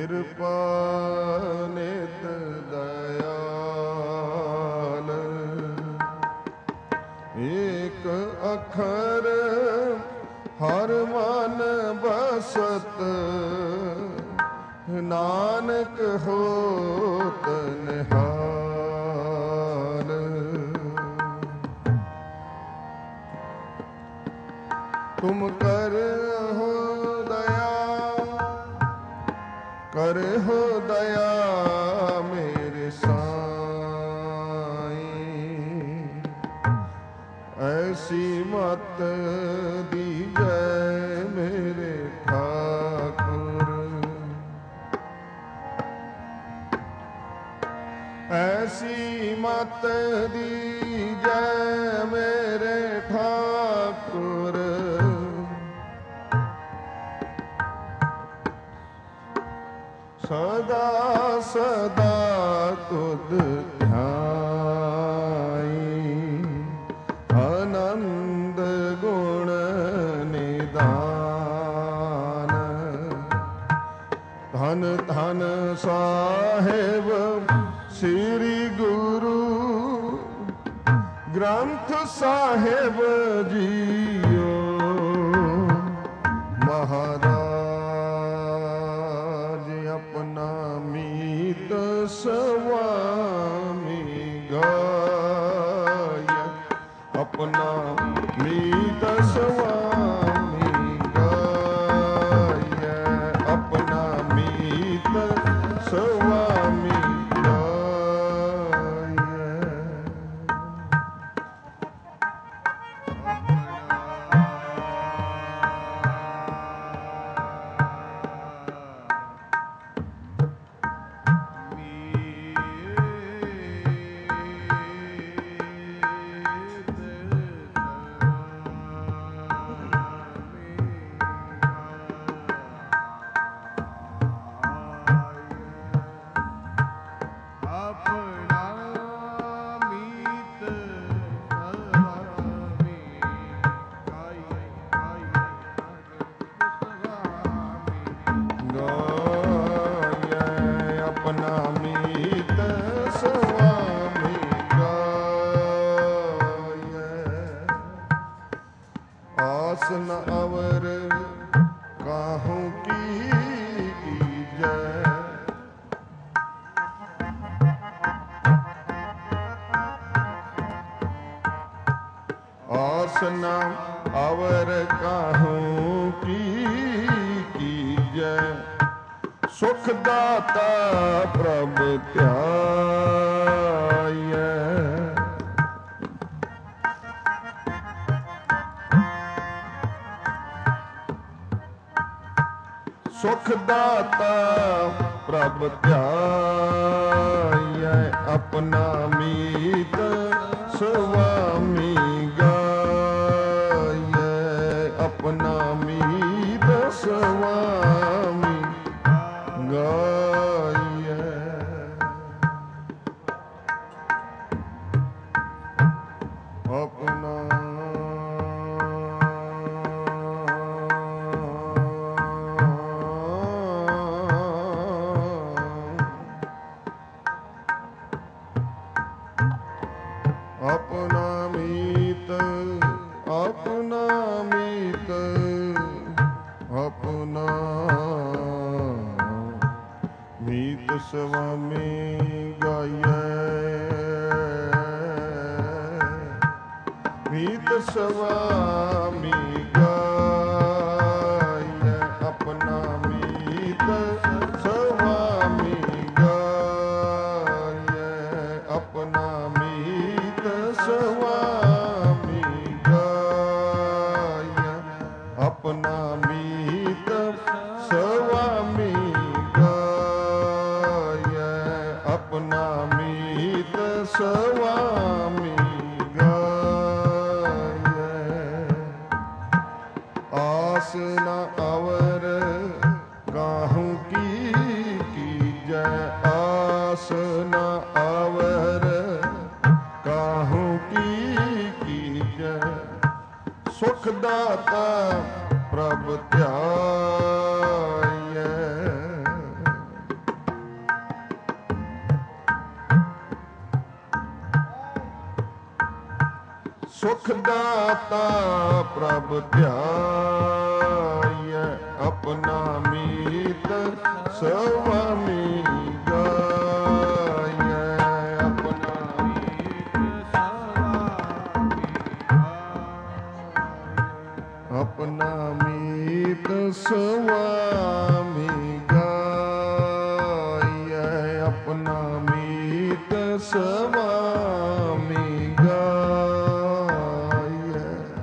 ਕਿਰਪਾ ਨਿਤ ਦਇਆਲ, ਏਕ ਅੱਖਰ ਹਰ ਮਨ ਬਸਤ, ਨਾਨਕ ਹੋਤ ਨਿਹਾਲ। ਤੁਮ ਕਰਹੁ ਦਇਆ, ਕਰਹੁ ਦਇਆ ਮੇਰੇ ਸਾਈਂ, ਐਸੀ ਮਤ ਦੀਜੈ ਮੇਰੇ ਠਾਕੁਰ, ਐਸੀ ਮਤ ਦੀਜੈ ਮੇਰੇ ਠਾਕੁਰ, ਸਦਾ ਸਦਾ ਤੁਧ ਧਿਆਈ, ਆਨੰਦ ਗੁਣ ਨਿਦਾਨ। ਧਨ ਧਨ ਸਾਹਿਬ ਸ੍ਰੀ ਗੁਰੂ ਗ੍ਰੰਥ ਸਾਹਿਬ ਜੀਓ, ਮਹਾਰਾਜ ਆਪਣਾ ਮੀਤ ਸੁਆਮੀ ਗਾਇ, ਆਪਣਾ ਮੀਤ ਸੁਆਮੀ ਗਾਇ, ਆਪਣਾ ਮੀਤ ਸੁਆਮੀ ਆਸਨ ਅਵਰ ਕਾਹੂ ਕੀ ਕੀਜੈ, ਆਸਨ ਅਵਰ ਕਾਹੂ ਕੀ ਕੀਜੈ, ਸੁਖ ਦਾਤਾ ਪ੍ਰਭ ਧਿਆਇਐ, ਸੁਖ ਦਾਤਾ ਪ੍ਰਭ ਧਿਆਇਐ, ਆਪਣਾ ਮੀਤ ਸੁਆਮੀ ਗਾਇਐ, ਆਪਣਾ ਮੀਤ ਸੁਆਮੀ ਗਾਇਐ। ਆਪਣਾ ਆਪਣਾ ਮੀਤ, ਆਪਣਾ ਮੀਤ, ਆਪਣਾ ਮੀਤ ਸੁਆਮੀ ਗਾਇਐ, ਮੀਤ ਸੁਆਮੀ ਗਾਇਐ, ਆਪਣਾ ਮੀਤ ਸੁਆਮੀ ਗਾਇਐ, ਆਪਣਾ ਮੀਤ ਸੁਆਮੀ ਗਾਇਐ, ਆਪਣਾ ਮੀਤ ਸੁਆਮੀ ਗਾਇਐ, ਆਪਣਾ ਮੀਤ ਸੁਆਮੀ ਗਾਇਐ। ਆਸ ਨ ਅਵਰ ਕਾਹੂ ਕੀ ਕੀਜੈ, ਆਸ ਨ ਅਵਰ ਕਾਹੂ ਕੀ ਕੀਜੈ, ਸੁਖ ਦਾਤਾ ਪ੍ਰਭ ਧਿਆਇਐ, ਸੁਖ ਦਾਤਾ ਪ੍ਰਭ ਧਿਆਇਐ, ਆਪਣਾ ਮੀਤ ਸੁਆਮੀ ਗਾਇਐ, ਆਪਣਾ ਮੀਤ ਸੁਆਮੀ ਗਾਇਐ, ਆਪਣਾ ਮੀਤ ਸੁਆਮੀ ਗਾਇਐ, ਆਪਣਾ ਮੀਤ ਸੁਆਮੀ ਗਾਇਐ।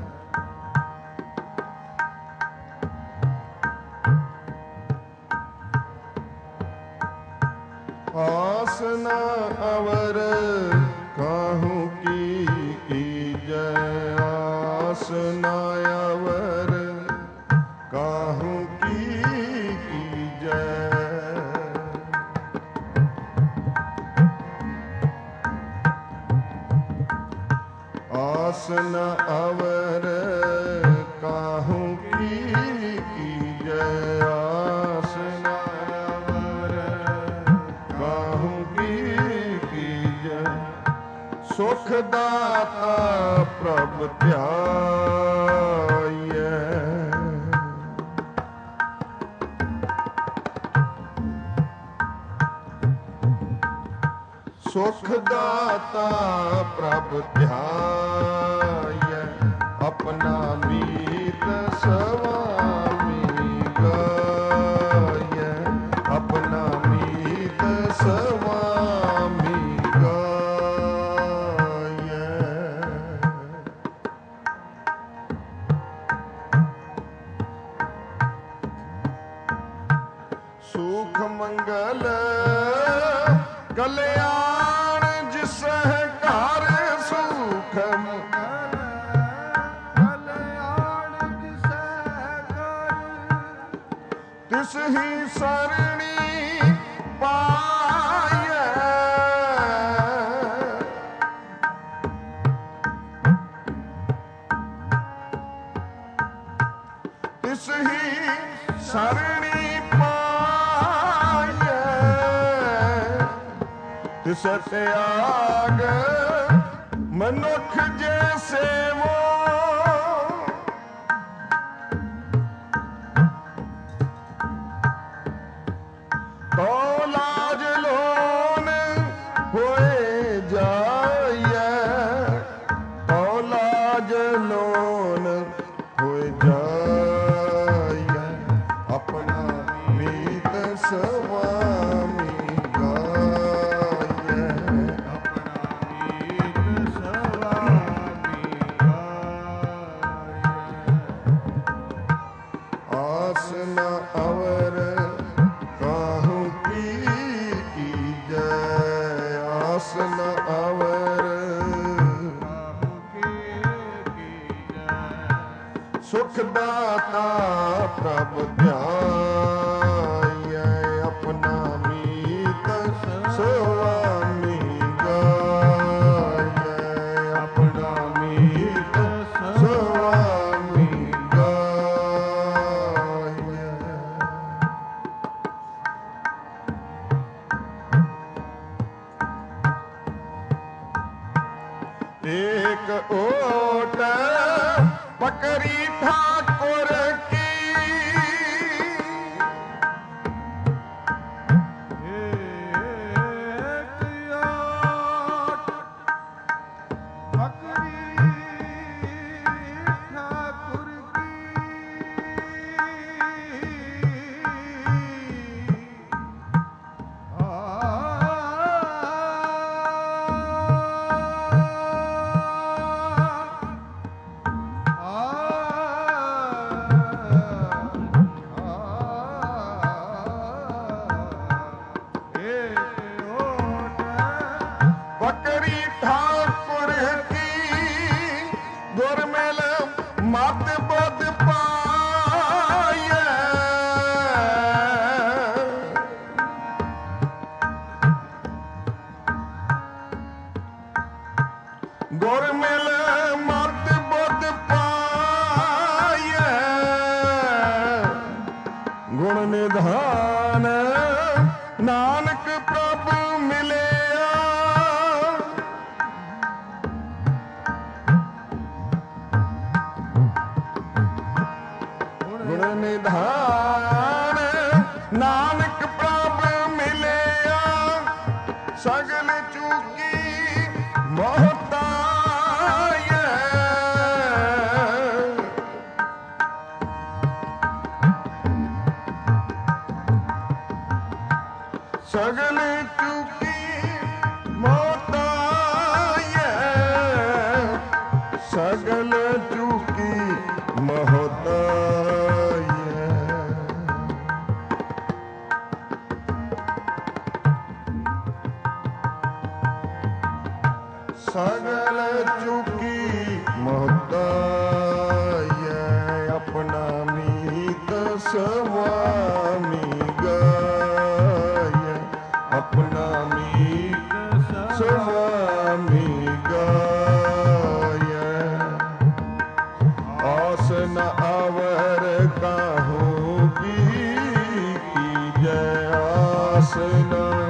ਆਸ ਨ ਅਵਰ ਕਾਹੂ ਕੀ ਕੀਜੈ, ਆਸ ਨ ਅਵਰ ਕਾਹੂ ਕੀ ਕੀਜੈ, ਆਸ ਨ ਅਵਰ ਕਾਹੂ ਕੀ ਕੀਜੈ, ਆਸ ਨ ਅਵਰ ਕਾਹੂ ਕੀ ਕੀਜੈ, ਸੁਖ ਦਾਤਾ ਪ੍ਰਭ ਧਿਆਇਐ, ਸੁਖ ਦਾਤਾ ਪ੍ਰਭ ਧਿਆਇਐ, ਆਪਣਾ ਮੀਤ ਸੁਆਮੀ ਗਾਇਐ, ਆਪਣਾ ਮੀਤ ਸੁਆਮੀ ਗਾਇਐ। ਸੁਖ ਮੰਗਲ ਕਲਿਆਣ ਜਿਸ ਘਰ, ਸੁਖ ਮੰਗਲ ਕਲਿਆਣ ਜਿਸ ਘਰ, ਤਿਸ ਹੀ ਸਰਣੀ ਪਾਈਐ, ਤਿਸ ਹੀ ਸਰਣੀ ਪਾਈਐ, ਤਿਸ ਤਿਆਗ ਮਨੁੱਖ ਜੇ ਸੇਵੋ, ਤੋ ਲਾਜ ਲੋਨ ਹੋਏ ਜਾਈਐ, ਤੋ ਲਾਜ ਲੋਨ ਹੋਏ ਜਾਈਐ, ਆਪਣਾ ਮੀਤ ਸੁਆਮੀ ਗਾਇਐ, ਆਪਣਾ ਮੀਤ ਸੁਆਮੀ ਗਾਇਐ। ਆਸ ਨ ਅਵਰ ਕਾਹੂ ਕੀ ਕੀਜੈ, ਆਸ ਨ ਅਵਰ ਕਾਹੂ ਕੀ ਕੀਜੈ, ਸੁਖ ਦਾਤਾ ਪ੍ਰਭ ਧਿਆਇਐ, ਆਪਣਾ ਮੀਤ ਸੁਆਮੀ ਗਾਇਐ, ਆਪਣਾ ਮੀਤ ਸੁਆਮੀ ਗਾਇਐ। ਏਕ ਓਟ ਪਕਰੀ ਠਾਕੁਰ ਕੀ, ਏਕ ਓਟ ਪਕਰੀ ਠਾਕੁਰ ਕੀ, ਬਕਰੀ ਠਾਕੁਰ ਕੀ, ਗੁਰਮਿਲ ਮਤ ਬੁੱਧ ਪਾਈਐ, ਗੁਰਮਿਲ ਮਤ ਬੁੱਧ ਪਾਈਐ, ਗੁਣ ਨਿਧਾਨ ਨਾਨਕ ਪ੍ਰਭ ਮਿਲਿਆ, ਨਿਧਾਨ ਨਾਨਕ ਪ੍ਰਭ ਮਿਲਿਆ ਸਗਲ ਚੂਕੀ ਮੋਹਤਾਇ ਸਗਲ ਚੂਕੀ ਮੋਹਤਾਇ ਸਗਲ ਚੂਕੀ ਮੋਹਤਾਇ ਸਗਲ ਚੂਕੀ ਮੋਹਤਾਇ ਆਪਣਾ ਮੀਤ ਸਵਾਮੀ ਗਾਇ ਆਪਣਾ ਮੀਤ ਸਵਾਮੀ ਗਾਇ ਆਸ ਨ ਆਵਰ ਕਾਹੂ ਕੀ ਜੈ ਆਸ ਨ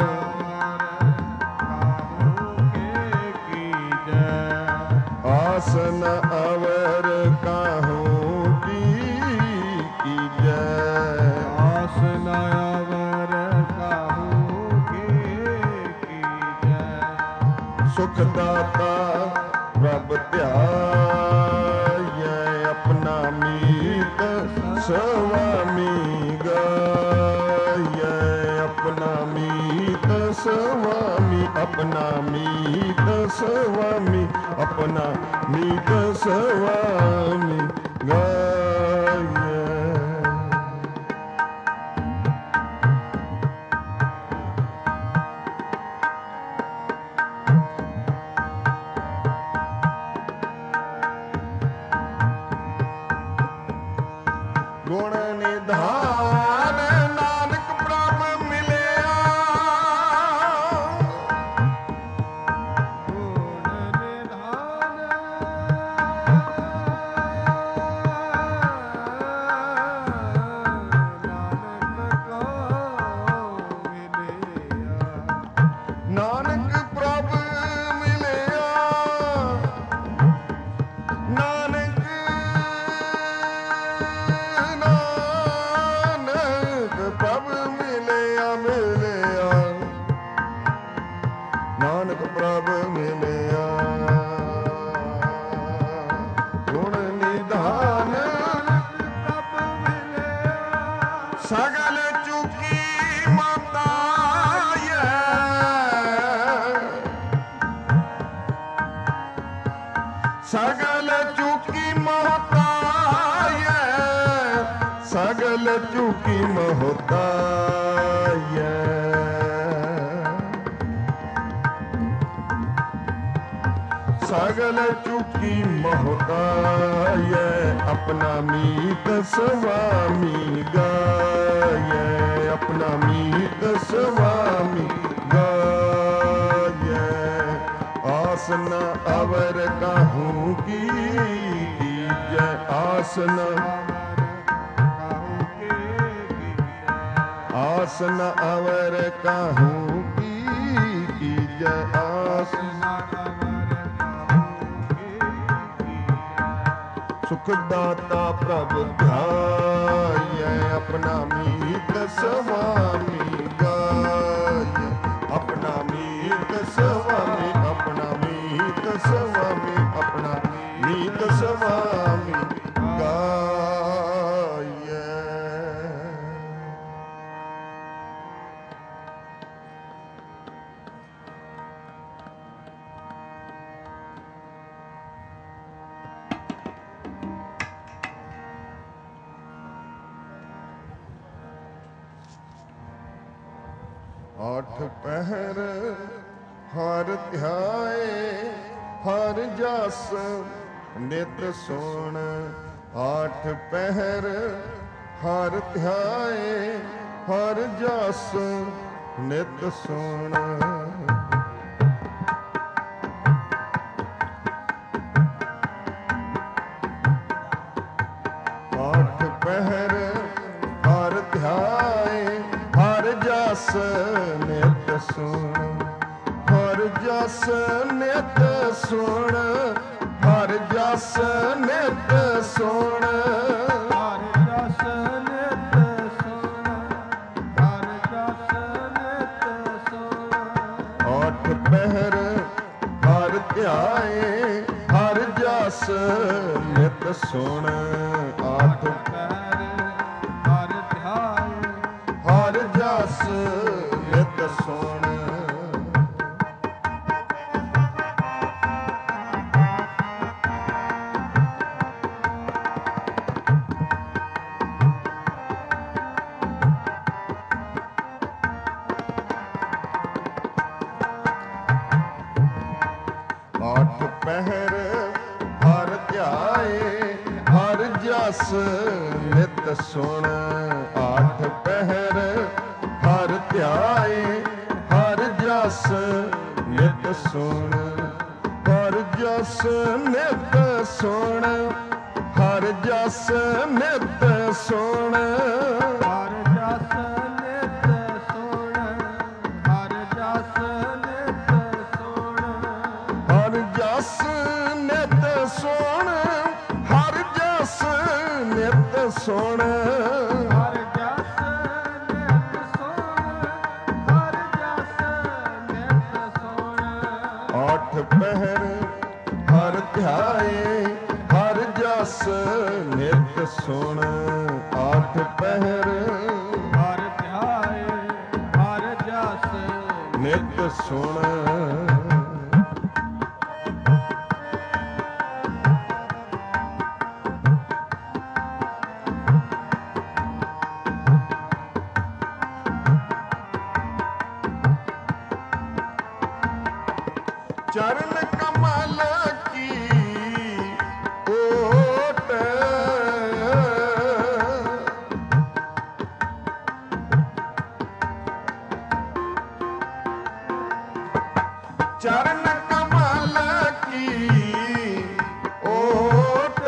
ਆਸ ਨ ਅਵਰ ਕਾਹੂ ਕੀ ਜੈ ਆਸ ਨ ਅਵਰ ਕਾਹੂ ਕੀ ਜੈ ਸੁਖ ਦਾਤਾ ਪ੍ਰਭ ਧਿਆਇ ਆਪਣਾ ਮੀਤ ਸਵਾਮੀ ਗਾਇ ਆਪਣਾ ਮੀਤ ਸਵਾਮੀ ਆਪਣਾ ਮੀਤ ਸਵਾਮੀ ਆਪਣਾ ਮੀਤ ਸਵਾਮੀ ਗਾਇ ਗੁਣ ਨਿਧਾਨ ਨਾਨਕ ਪ੍ਰਭ ਮਿਲਿਆ ਗੁਣ ਨਿਧਾਨ ਨਾਨਕ ਕੋ ਮਿਲਿਆ ਨਾਨਕ ਪ੍ਰਭ ਮਿਲਿਆ ਨਾਨਕ ਪ੍ਰਭ ਮਿਲਿਆ ਗੁਣ ਨਿਧਾਨ ਪ੍ਰਭ ਮਿਲਿਆ ਸਗਲ ਚੁਕੀ ਮਾਤਾਇ ਸਗਲ ਚੁਕੀ ਮਹਤਾਇ ਸਗਲ ਚੁਕੀ ਮਹਤਾਇ ਸਗਲ ਚੁਕੀ ਮਹਤਾਇ ਆਪਣਾ ਮੀਤ ਸਵਾਮੀ ਗਾਇ ਆਪਣਾ ਮੀਤ ਸਵਾਮੀ ਗਾਇ ਆਸ ਨ ਅਵਰ ਕਾਹੂ ਕੀ ਜੈ ਆਸ ਨ ਆਸ ਨ ਅਵਰ ਕਾਹੂ ਕੀ ਜੈ ਆਸ ਸੁਖ ਦਾਤਾ ਪ੍ਰਭ ਧਿਆਇ ਆਪਣਾ ਮੀਤ ਸਵਾਮੀ ਗਾਇ ਆਪਣਾ ਮੀਤ ਸਵਾਮੀ ਆਪਣਾ ਮੀਤ ਸਵਾਮੀ ਆਪਣਾ ਮੀਤ ਸਵਾਮੀ ਗਾਇ ਆਠ ਪਹਿਰ ਹਰ ਧਿਆਏ ਹਰ ਜਸ ਨਿਤ ਸੁਣ ਆਠ ਪਹਿਰ ਹਰ ਧਿਆਏ ਹਰ ਜਸ ਨਿਤ ਸੁਣ ਆਠ ਪਹਿਰ ਹਰ ਧਿਆਏ ਹਰ ਜਸ ਨਿਤ ਸੁਣ ਹਰ ਜਸ ਨਿਤ ਸੁਣ ਹਰ ਜਸ ਨਿਤ ਸੁਣ ਹਰ ਜਸ ਨਿਤ ਨਿਤ ਸੁਣ। ਆਠ ਪਹਿਰ ਹਰ ਧਿਆਏ ਹਰ ਜਸ ਨਿਤ ਸੁਣ। ਆਠ ਪਹਿਰ ਹਰ ਧਿਆਏ ਹਰ ਜਸ ਨਿਤ ਸੁਣ। ਆਠ ਪਹਿਰ ਹਰ ਧਿਆਏ ਹਰ ਜਸ ਨਿਤ ਸੁਣ। ਹਰ ਜਸ ਨਿਤ ਸੁਣ। ਹਰ ਜਸ ਨਿਤ ਸੁਣ। ਹਰ ਜਸ ਨਿਤ ਸੁਣ। ਹਰ ਜਸ ਨਿਤ ਸੁਣ। ਹਰ ਜਸ ਨਿਤ ਸੁਣ। ਹਰ ਜਸ ਨਿਤ ਸੁਣ। ਹਰ ਜਸ ਨਿਤ ਸੁਣ। ਹਰ ਜਸ ਨਿਤ ਸੁਣ। ਆਠ ਪਹਿਰ ਹਰ ਧਿਆਏ ਹਰ ਜਸ ਨਿਤ ਸੁਣ। ਆਠ ਪਹਿਰ ਹਰ ਧਿਆਏ ਹਰ ਜਸ ਨਿਤ ਸੁਣ। ਚਰਨ ਕਮਲ ਕੀ ਓਟ ਚਰਨ ਕਮਲ ਕੀ ਓਟ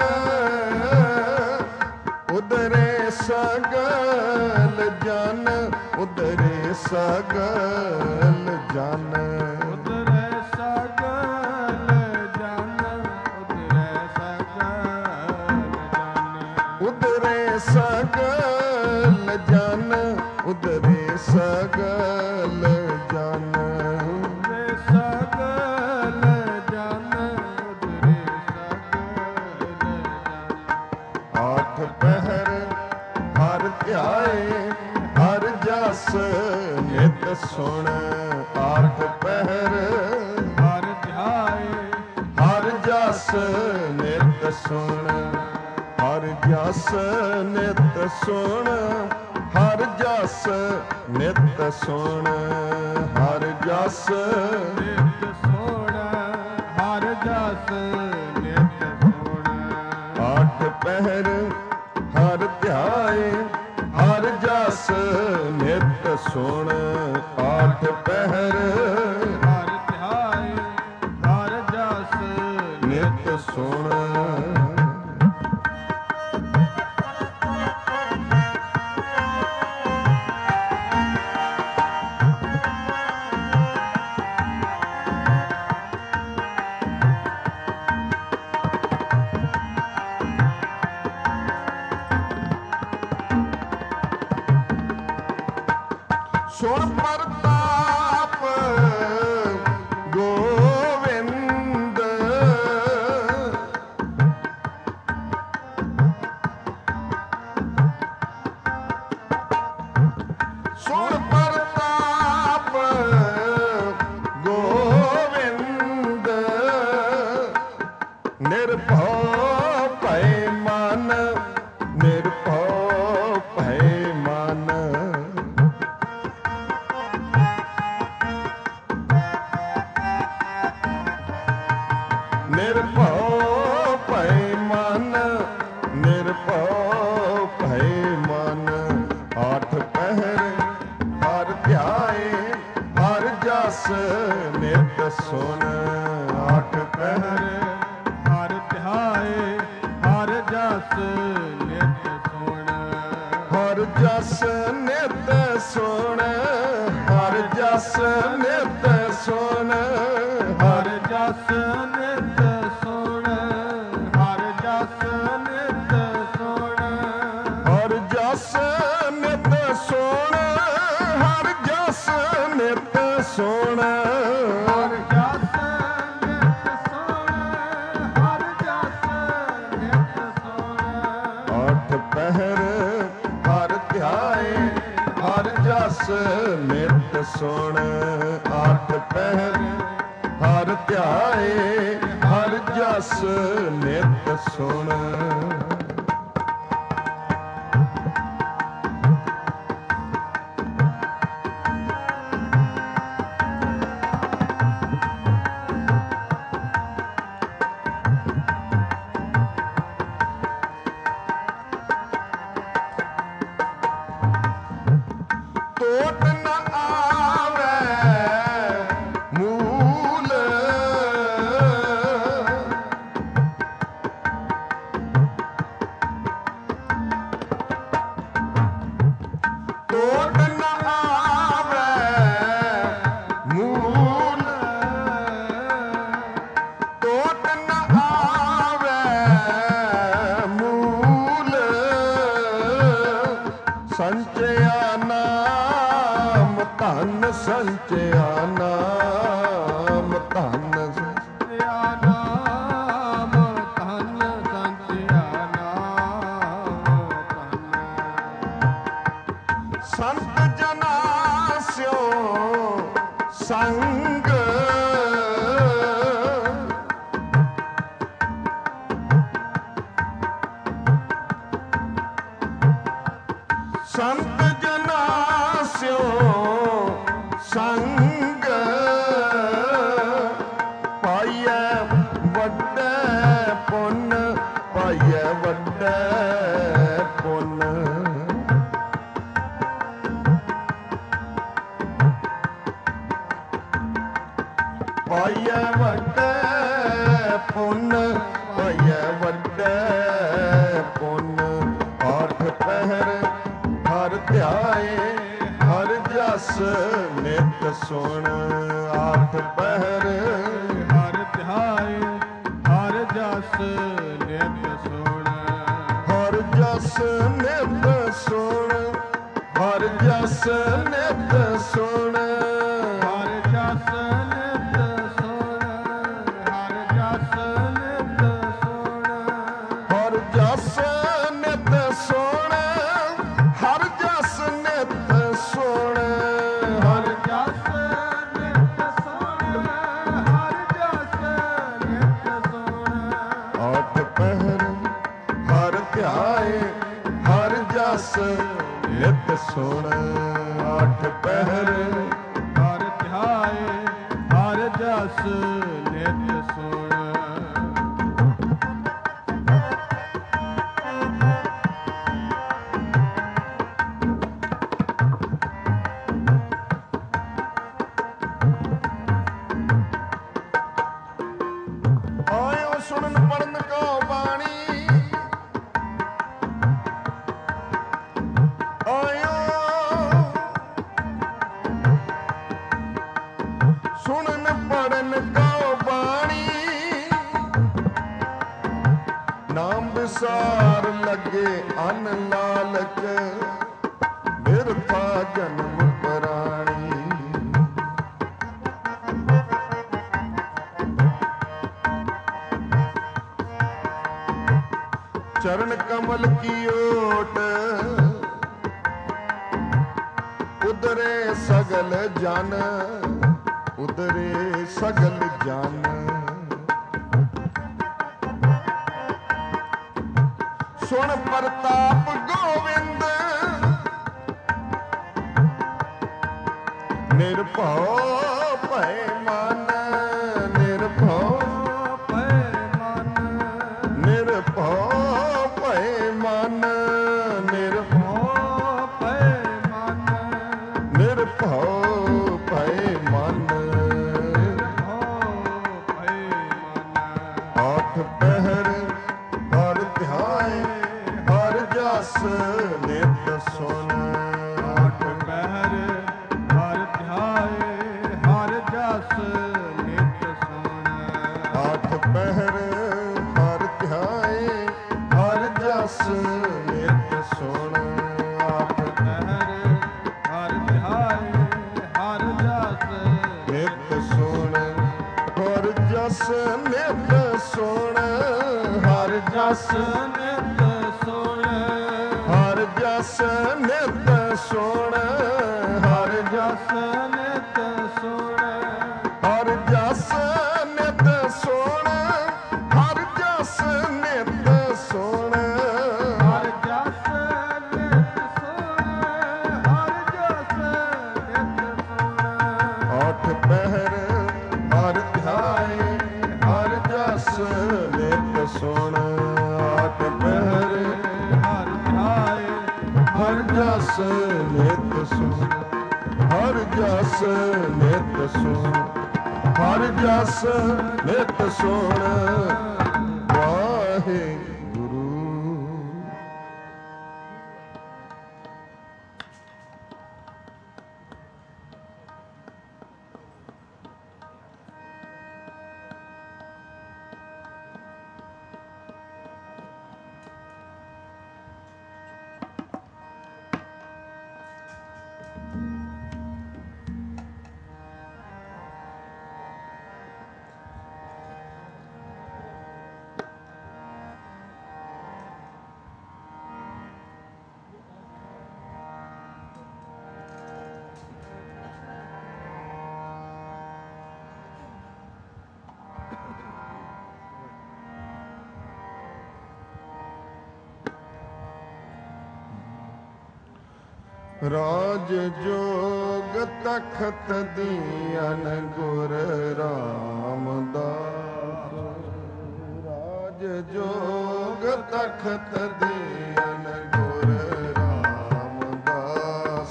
ਉਦਰੇ ਸਗਲ ਜਨ ਉਦਰੇ ਸਗਲ ਜਨ। ਉਦਰੇ ਸਗਲ ਜਨ ਉਦਰੇ ਸਗਲ ਜਨ। ਉਦਰੇ ਸਗਲ ਜਨ ਉਦਰੇ ਸਗਲ ਜਨ। ਉਦਰੇ ਸਗਲ ਜਨ ਉਦਰੇ ਸਗਲ ਜਨ। ਆਠ ਪਹਿਰ ਹਰ ਧਿਆਏ ਹਰ ਜਸ ਨਿਤ ਸੁਣ। ਆਠ ਪਹਿਰ ਹਰ ਧਿਆਏ ਹਰ ਜਸ ਨਿਤ ਸੁਣ। ਹਰ ਜਸ ਨਿਤ ਸੁਣ। ਹਰ ਜਸ ਨਿਤ ਸੁਣ। ਹਰ ਜਸ ਨਿਤ ਸੁਣ। ਹਰ ਜਸ ਨਿਤ ਸੁਣ। ਆਠ ਪਹਿਰ ਹਰ ਧਿਆਏ ਹਰ ਜਸ ਨਿਤ ਸੁਣ। ਆਠ ਪਹਿਰ ਹਰ ਧਿਆਏ ਹਰ ਜਸ ਨਿਤ ਸੁਣ। ਸੁਣ ਪ੍ਰਤਾਪ ਗੋਵਿੰਦ ਸੁਣ ਪ੍ਰਤਾਪ ਗੋਵਿੰਦ ਨਿਰਭਉ ਭੈ ਮਨ ਨਿਰਭਉ ਭੈ ਮਨ। ਨਿਰਭਉ ਭੈ ਮਨ ਨਿਰਭਉ ਭੈ ਮਨ। ਆਠ ਪਹਿਰ ਹਰ ਧਿਆਏ ਹਰ ਜਸ ਨਿਤ ਸੁਣ। ਆਠ ਪਹਿਰ ਹਰ ਧਿਆਏ ਹਰ ਜਸ ਨਿਤ ਸੁਣ। ਹਰ ਜਸ ਨਿਤ ਸੁਣ। ਹਰ ਜਸ ਨਿਤ ਸੁਣ। ਹਰ ਜਸ ਨਿਤ ਸੁਣ। ਹਰ ਜਸ ਨਿਤ ਸੁਣ। ਹਰ ਜਸ ਨਿਤ ਸੁਣ। ਹਰ ਜਸ ਨਿਤ ਸੁਣ। ਹਰ ਜਸ ਨਿਤ ਸੁਣ। ਹਰ ਜਸ ਨਿਤ ਸੁਣ। ਆਠ ਪਹਿਰ ਹਰ ਧਿਆਏ ਹਰ ਜਸ ਨਿਤ ਸੁਣ। ਟੋਟ ਨ ਆਵੈ ਮੂਲ ਟੋਟ ਨ ਆਵੈ ਮੂਲ ਟੋਟ ਨ ਆਵੈ ਮੂਲ ਸੰਚਿਆ ਨਾਮ ਧਨ ਸੰਚਿਆ ਨਾਮ ਧਨ ਸੰਚਿਆ ਨਾਮ ਧਨ ਸੰਚਿਆ ਨਾਮ ਧਨ। ਸੰਤ ਜਨਾ ਸਿਓ ਸੰਗ ਸੰਤ ਜਨਾ ਸਿਓ ਸੰਗ ਪਾਈਐ ਵੱਡੇ ਪੁੰਨ ਪਾਈਐ ਵੱਡੇ ਪੁੰਨ। ਪਾਈਐ ਵੱਡੇ ਪੁੰਨ ਪਾਈਐ ਵੱਡੇ ਪੁੰਨ। ਆਠ ਪਹਿਰ ਹਰ ਧਿਆਏ ਹਰ ਜਸ ਨਿਤ ਸੁਣ। ਆਠ ਪਹਿਰ ਹਰ ਧਿਆਏ ਹਰ ਜਸ ਨਿਤ ਸੁਣ। ਹਰ ਜਸ ਨਿਤ ਸੁਣ। ਹਰ ਜਸ ਨਿਤ ਸੁਣ। ਹਰ ਜਸ ਨਿਤ ਸੁਣ। ਹਰ ਜਸ ਨਿਤ ਸੁਣ। ਹਰ ਜਸ ਨਿਤ ਸੁਣ। ਹਰ ਜਸ ਨਿਤ ਸੁਣ। ਹਰ ਜਸ ਨਿਤ ਸੁਣ। ਹਰ ਜਸ ਨਿਤ ਸੁਣ। ਆਠ ਪਹਿਰ ਹਰ ਧਿਆਏ ਹਰ ਜਸ ਨਿਤ ਸੁਣ। ਆਠ ਪਹਿਰ ਹਰ ਧਿਆਏ ਹਰ ਜਸ ਨਿਤ ਸੁਣ। ਆਇਓ ਸੁਣਨ ਪੜਨ ਕੋ ਬਾਣੀ। ਆਇਓ ਸੁਣਨ ਪੜਨ ਕੋ ਬਾਣੀ। ਨਾਮ ਵਿਸਾਰ ਲੱਗੇ ਅਨ ਲਾਲਚ ਬਿਰਥਾ ਜਨਮ ਪ੍ਰਾਣੀ। ਚਰਨ ਕਮਲ ਕੀ ਓਟ ਉਦਰੇ ਸਗਲ ਜਨ। ਉਦਰੇ ਸਗਲ ਜਨ। ਸੁਣ ਪ੍ਰਤਾਪ ਗੋਵਿੰਦ ਨਿਰਭਉ ਭੈ ਮਨ। ਨਿਰਭਉ ਭੈ ਮਨ। ਨਿਰਭਉ ਭੈ ਮਨ। ਨਿਰਭਉ ਭੈ ਮਨ। ਨਿਰਭਉ ਭੈ ਮਨ। ਨਿਰਭਉ ਭੈ ਮਨ। ਆਠ ਪਹਿਰ ਹਰ ਧਿਆਏ ਹਰ ਜਸ ਨਿਤ ਸੁਣ। ਆਠ ਪਹਿਰ ਹਰ ਧਿਆਏ ਹਰ ਜਸ ਨਿਤ ਸੁਣ। ਆਠ ਪਹਿਰ ਹਰ ਧਿਆਏ ਹਰ ਜਸ ਨਿਤ ਸੁਣ। ਆਠ ਪਹਿਰ ਹਰ ਧਿਆਏ ਹਰ ਜਸ ਨਿਤ ਸੁਣ। ਹਰ ਜਸ ਨਿਤ ਸੁਣ। ਹਰ ਜਸ ਨਿਤ ਸੁਣ। ਹਰ ਜਸ ਨਿਤ ਸੁਣ। ਹਰ ਨਿਤ ਸੁਣ ਹਰ ਜਸ ਨਿਤ ਸੁਣ ਹਰ ਜਸ ਨਿਤ ਸੁਣ ਵਾਹਿਗੁਰੂ। ਰਾਜ ਜੋਗ ਤਖਤ ਦੀਨ ਗੁਰ ਰਾਮਦਾਸ। ਰਾਜ ਜੋਗ ਤਖਤ ਦੀਨ ਗੁਰ ਰਾਮਦਾਸ।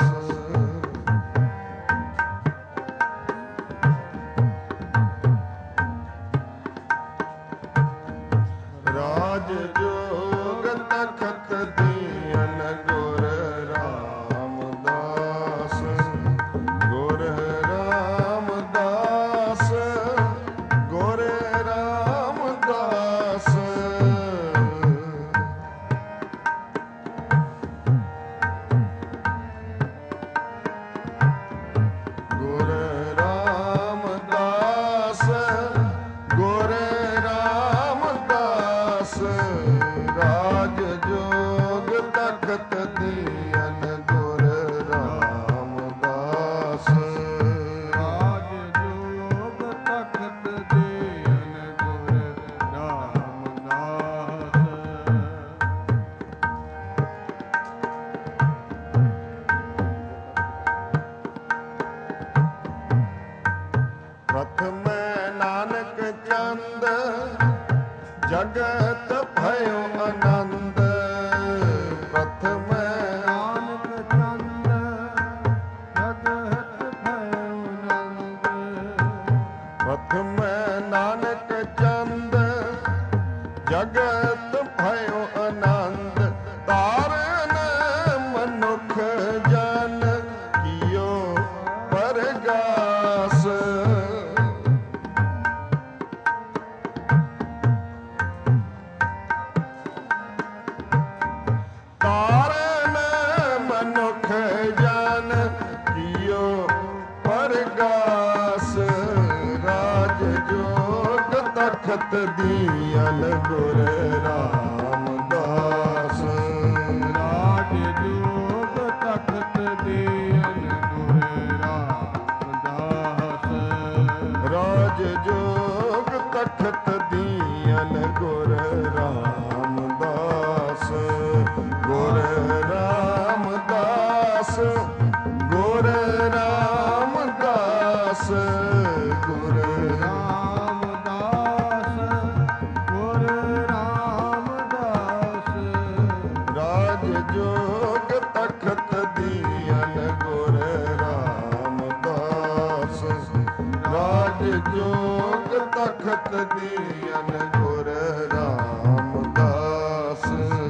ਰਾਜ ਜੋਗ ਤਖਤ ਦੀਨ ਗੁਰ ਜਗਤ ਭਇਓ ਆਨੰਦ। ਪ੍ਰਥਮ ਨਾਨਕ ਚੰਦ ਜਗਤ ਭਇਓ ਆਨੰਦ। ਪ੍ਰਥਮ ਨਾਨਕ ਚੰਦ ਜਗਤ ਭਇਓ ਆਨੰਦ। ਤਾਰਨ ਮਨੁੱਖ ਜਨ ਕੀਓ ਪਰਗਾਸ। ਤਾਰਨ ਮਨੁੱਖ ਜਨ ਕੀਓ ਪਰਗਾਸ। ਰਾਜ ਜੋਗ ਤਖਤ ਦੀਨ ਗੁਰ ਰਾਮਦਾਸ। ਰਾਜ ਜੋਗ ਤਖਤ ਦੀਨ ਗੁਰ ਰਾਮਦਾਸ। ਰਾਜ ਜੋਗ ਤਖਤ ਦੀਨ ਗੁਰ ਰਾਮਦਾਸ। ਗੁਰ ਰਾਮਦਾਸ ਗੁਰ ਰਾਮਦਾਸ ਗੁਰ ਰਾਮਦਾਸ ਗੁਰ ਰਾਮਦਾਸ। ਰਾਜ ਜੋਗ ਤਖਤ ਦੀਨ ਗੁਰ ਰਾਮਦਾਸ। ਰਾਜ ਜੋਗ ਤਖਤ ਦੀਨ ਗੁਰ ਰਾਮਦਾਸ।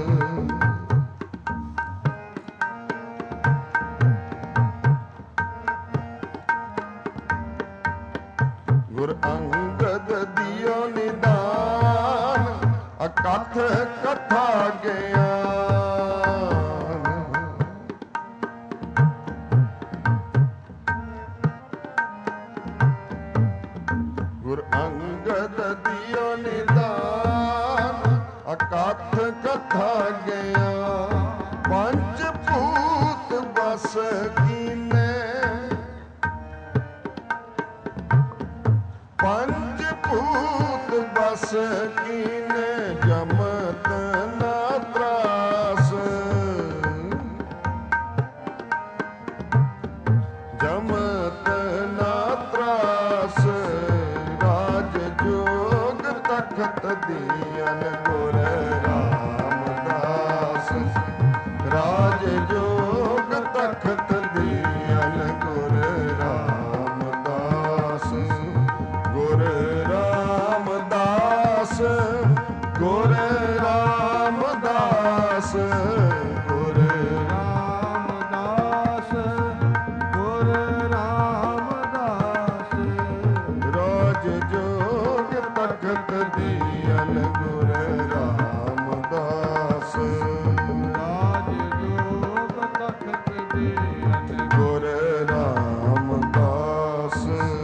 ਗੁਰ ਅੰਗਦ ਦਿਓ ਨਿਦਾਨ ਅਕਥ ਕਥਾ ਗਿਆਨ। ਗੁਰ ਅੰਗਦ ਦਿਓ ਨਿਦਾਨ ਅਕਥ ਕਥਾ ਗਿਆਨ। ਪੰਜ ਭੂਤ ਬਸ ਕੀਨੇ ਪੰਜ ਭੂਤ ਬਸ ਕੀਨੇ ਜਮਤ ਨਾ ਤਰਾਸ। ਜਮਤ ਨਾ ਤਰਾਸ। ਰਾਜ ਜੋਗ ਤਖਤ ਦੀਨ ਗੁਰ ਰਾਮਦਾਸ। ਰਾਜ ਜੋਗ ਗੁਰ ਰਾਮਦਾਸ ਗੁਰ ਰਾਮਦਾਸ ਰਾਜ ਜੋਗ ਤਖਤ ਦੀਨ ਗੁਰ ਰਾਮਦਾਸ ਰਾਜ ਜੋਗ ਤਖਤ ਦੀਨ ਗੁਰ ਰਾਮਦਾਸ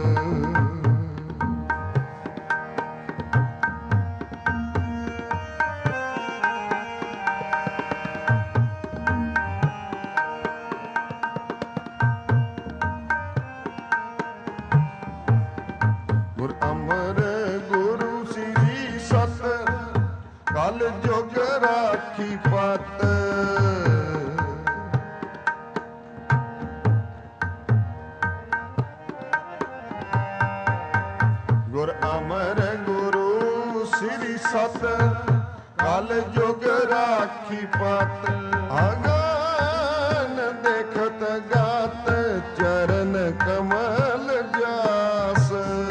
ਗੁਰ ਅਮਰ ਗੁਰੂ ਸ੍ਰੀ ਸਤ ਕਲ ਜੁਗ ਰਾਖੀ ਪਤ ਗੁਰ ਅਮਰ ਗੁਰੂ ਸ੍ਰੀ ਸਤ ਕਲ ਜੁਗ ਰਾਖੀ ਪਤ ਅਗਨ ਦੇਖਤ ਗਾਤ ਚਰਨ ਕਮਲ ਜਾਸ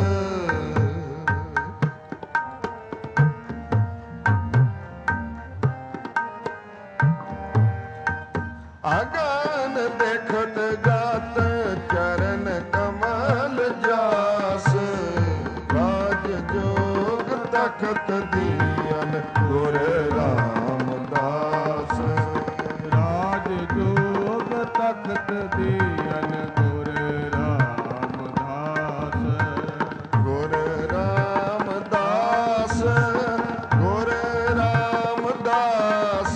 ਅਗਨ ਦੇਖਤ ਗਾਤ ਚਰਨ ਕਮਲ ਜਾਸ ਰਾਜ ਜੋਗ ਤਖਤ ਦੀਨ ਗੁਰ ਰਾਮਦਾਸ ਰਾਜ ਜੋਗ ਤਖਤ ਦੀਨ ਗੁਰ ਰਾਮਦਾਸ ਗੁਰ ਰਾਮਦਾਸ ਗੁਰ ਰਾਮਦਾਸ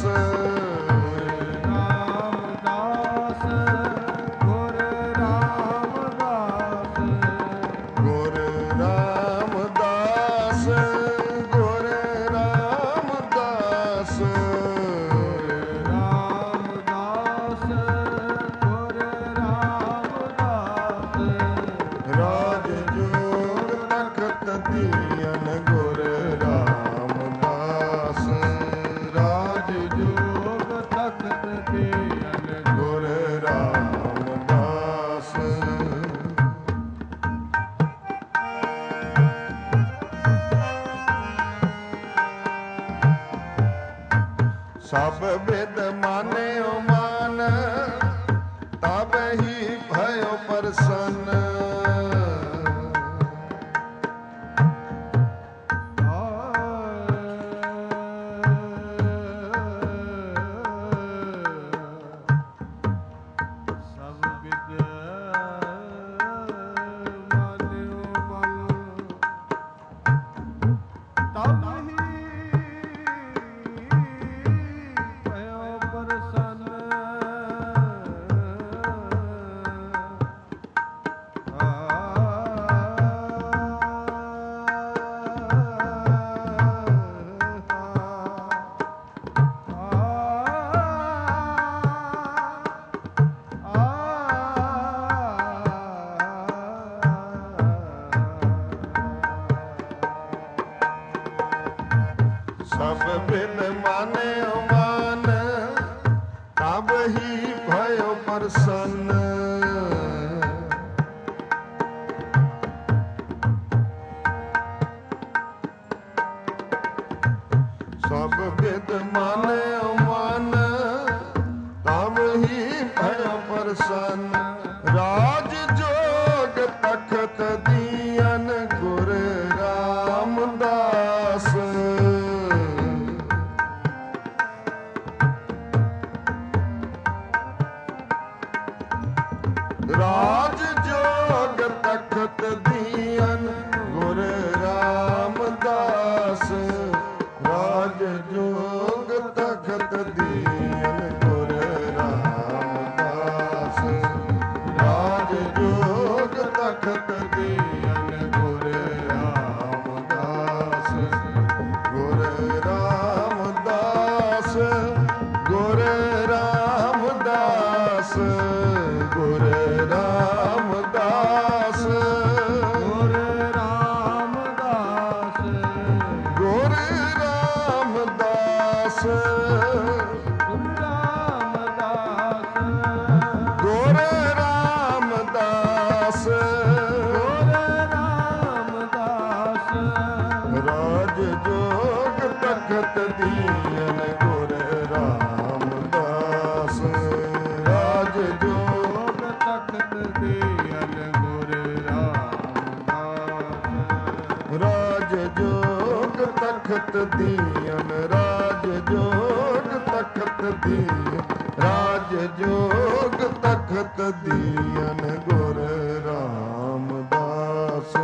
ਰਾਮਦਾਸ ਗੁਰ ਰਾਮਦਾਸ ਗੁਰ ਰਾਮਦਾਸ ਗੁਰ ਰਾਮਦਾਸ ਰਾਮਦਾਸ ਗੁਰ ਰਾਮਦਾਸ ਰਾਜ ਜੋਗ ਤਖਤ ਦੀਨ ਗੁਰ ਰਾਮਦਾਸ ਰਾਜ ਜੋਗ ਤਖਤ ਦੀਨ ਗੁਰ ਰਾਮਦਾਸ ਸਭ ਬਿਦ ਮਾਨਿਓ ਮਾਨ ਤਬ ਹੀ ਭਇਓ ਪ੍ਰਸੰਨ ਸਭ ਵਿਦ ਮਾਨਿਓ ਮਨ ਤਬ ਹੀ ਭਇਓ ਪ੍ਰਸੰਨ ਸਭ ਬਿਦ ਮਾਨਿਓ ਮਾਨ ਤਬ ਹੀ ਭਇਓ ਪ੍ਰਸੰਨ ਸਭ ਬਿਦ ਮਾਨਿਓ ਮਾਨ ਤਬ ਹੀ ਭਇਓ ਪ੍ਰਸੰਨ ਰਾਜ ਜੋਗ ਤਖਤ ਦੀਨ ਗੁਰ ਰਾਮਦਾਸ ਰਾਜ ਜੋਗ ਤਖਤ ਦੀਨ ਗੁਰ ਰਾਮਦਾਸ ਰਾਜ ਜੋਗ ਤਖਤ ਦੀਨ ਗੁਰ ਰਾਮਦਾਸ ਰਾਜ ਜੋਗ ਤਖਤ ਦੀਨ ਗੁਰ ਰਾਮਦਾਸ ਗੁਰ ਰਾਮਦਾਸ ਗੁਰ ਰਾਮਦਾਸ ਗੁਰ ਰਾਮਦਾਸ ਗੁਰ ਰਾਮਦਾਸ ਗੁਰ ਰਾਮਦਾਸ ਗੁਰ ਗੁਰ ਰਾਮਦਾਸ ਰਾਮਦਾਸ ਗੁਰ ਰਾਮਦਾਸ ਰਾਜ ਜੋਗ ਤਖਤ ਦੀਨ ਗੁਰ ਰਾਮ ਦੀ ਰਾਜ ਜੋਗ ਤਖਤ ਦੀਨ ਗੁਰ ਰਾਮਦਾਸ।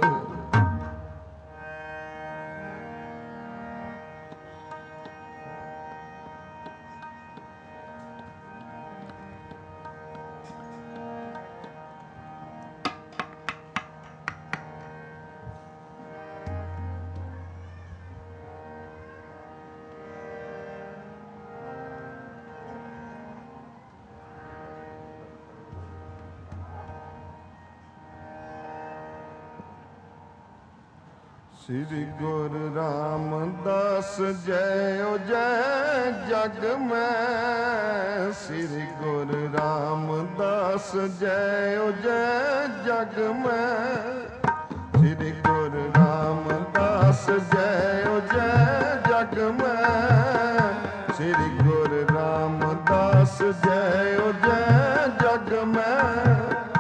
ਸ੍ਰੀ ਗੁਰੂ ਰਾਮਦਾਸ ਜੈ ਜੈ ਜਗ ਮੈਂ। ਸ੍ਰੀ ਗੁਰੂ ਰਾਮਦਾਸ ਜੈ ਜੈ ਜਗ ਮੈਂ। ਸ੍ਰੀ ਗੁਰੂ ਰਾਮਦਾਸ ਜੈ ਜੈ ਜਗ ਮੈਂ। ਸ੍ਰੀ ਗੁਰੂ ਰਾਮਦਾਸ ਜੈ ਜੈ ਜਗ ਮੈਂ।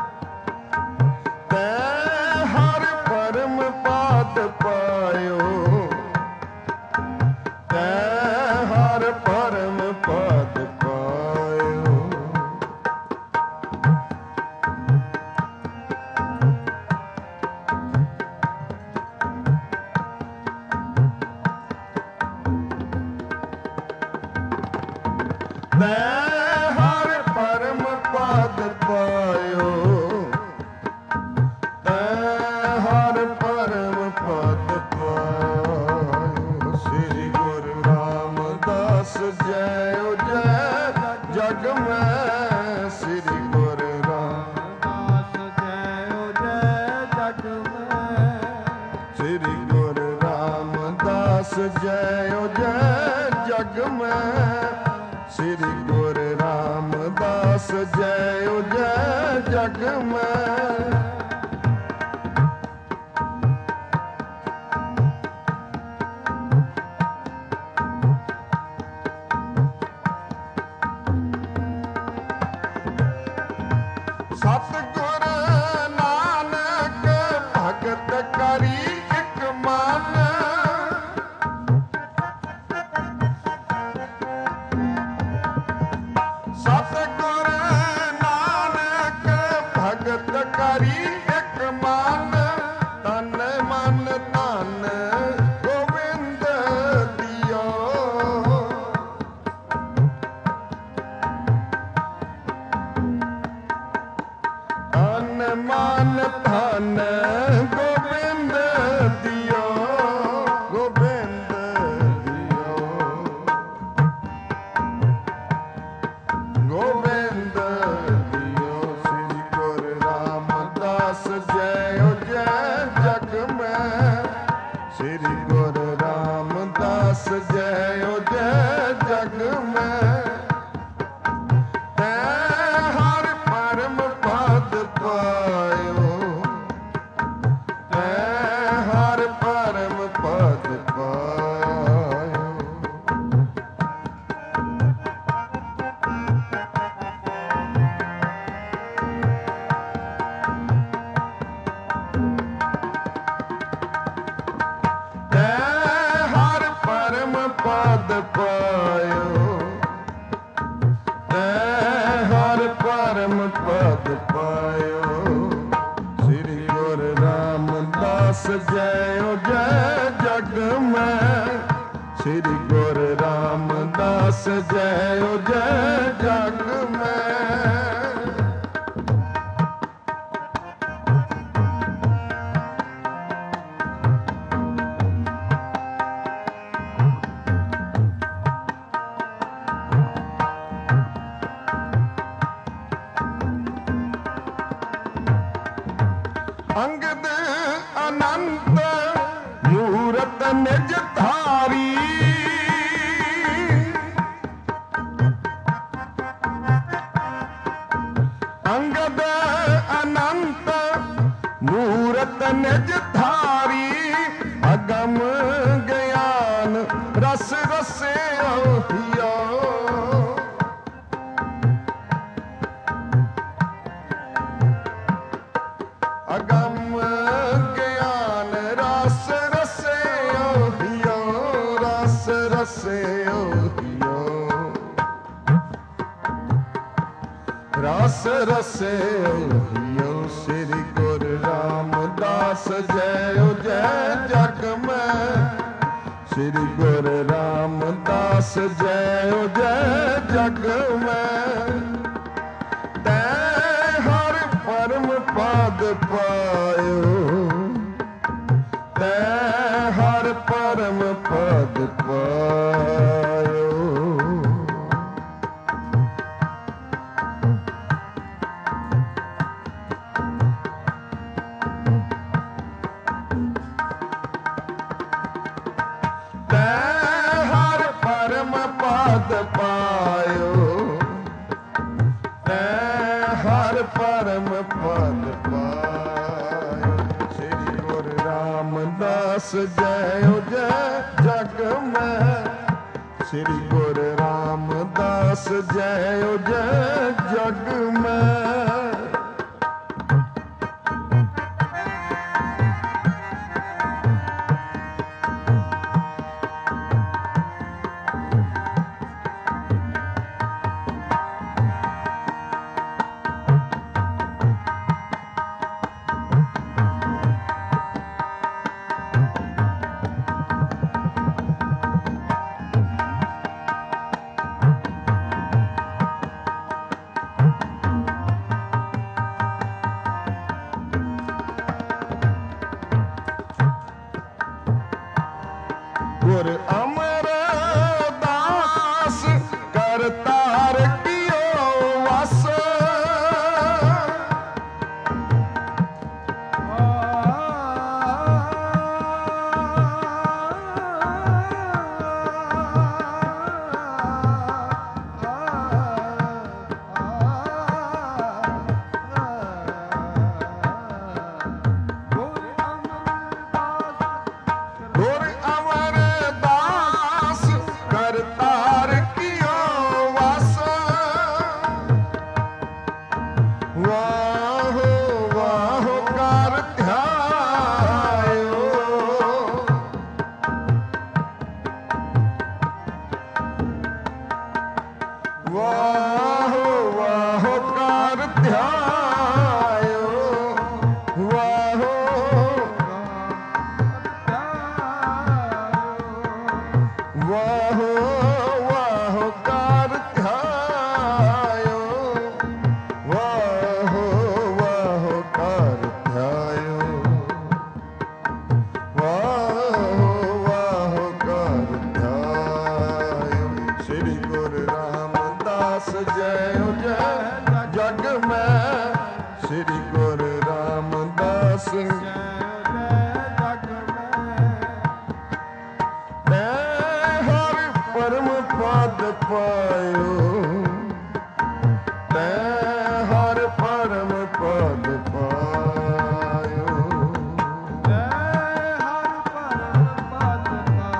ਅੰਗਦ ਅਨੰਤ ਮੂਰਤ ਨਿਜ ਧਾਰੀ। ਅੰਗਦ ਅਨੰਤ ਮੂਰਤ ਨਿਜ ਧਾਰੀ। ਅਗਮ ਗਿਆਨ ਰਸ ਰਸਿਓ ਹਿਓ। ਅਗਮ ਗਿਆਨ ਰਸ ਰਸਿਓ ਹਿਓ। ਰਸ ਰਸਿਓ ਹਿਓ। ਰਸ ਰਸਿਓ ਸ੍ਰੀ ਗੁਰੂ ਰਾਮਦਾਸ ਜੈ ਜੈ ਜਗ ਮੈਂ ਸ੍ਰੀ ਗੁਰੂ ਰਾਮਦਾਸ ਜੈ ਜੈ ਜਗ ਮੈਂ ਤੈ ਹਰ ਪਰਮ ਪਦ ਪਾਇਓ ਤੈ ਹਰ ਪਰਮ ਪਦ ਪਾਇਓ ਪਦ ਪਾਇਓ ਤੈ ਹਰ ਪਰਮ ਪਦ ਪਾਇਓ ਸ੍ਰੀ ਗੁਰੂ ਰਾਮਦਾਸ ਜੈ ਜੈ ਜਗ ਮੈਂ ਸ੍ਰੀ ਗੁਰੂ ਰਾਮਦਾਸ ਜੈ ਜੈ ਜਗ ਮੈਂ ਗੁਰ ਅਮਰਦਾਸ ਕਰਤਾਰ ਕੀਓ ਵਸ ਗੁਰ ਅਮਰਦਾਸ ਕਰਤਾਰ ਕੀਓ ਵਸ ਵਾਹੋ ਵਾਹੋ ਕਰ ਧਿਆਇਓ ਵਾਹੋ ਵਾਹੋ ਕਰ ਧਿਆਇਓ ਵਾਹੋ ਵਾਹੋ ਵਾਹੋ ਕਰ ਧਿਆਇਓ ਵਾਹੋ ਵਾਹੋ ਕਰ ਧਿਆਇਓ ਵਾਹੋ ਵਾਹੋ ਕਰ ਧਿਆਇਓ ਸ੍ਰੀ ਗੁਰੂ ਰਾਮਦਾਸ ਜੈ ਜੈ ਜਗ ਮੈਂ ਸ੍ਰੀ ਗੁਰੂ ਰਾਮਦਾਸ ਪਰਮ ਪਦ ਪਾਇਓ ਤੈ ਹਰ ਪਰਮ ਪਦ ਪਾਇਓ ਤੈ ਹਰ ਪਰਮ ਪਦ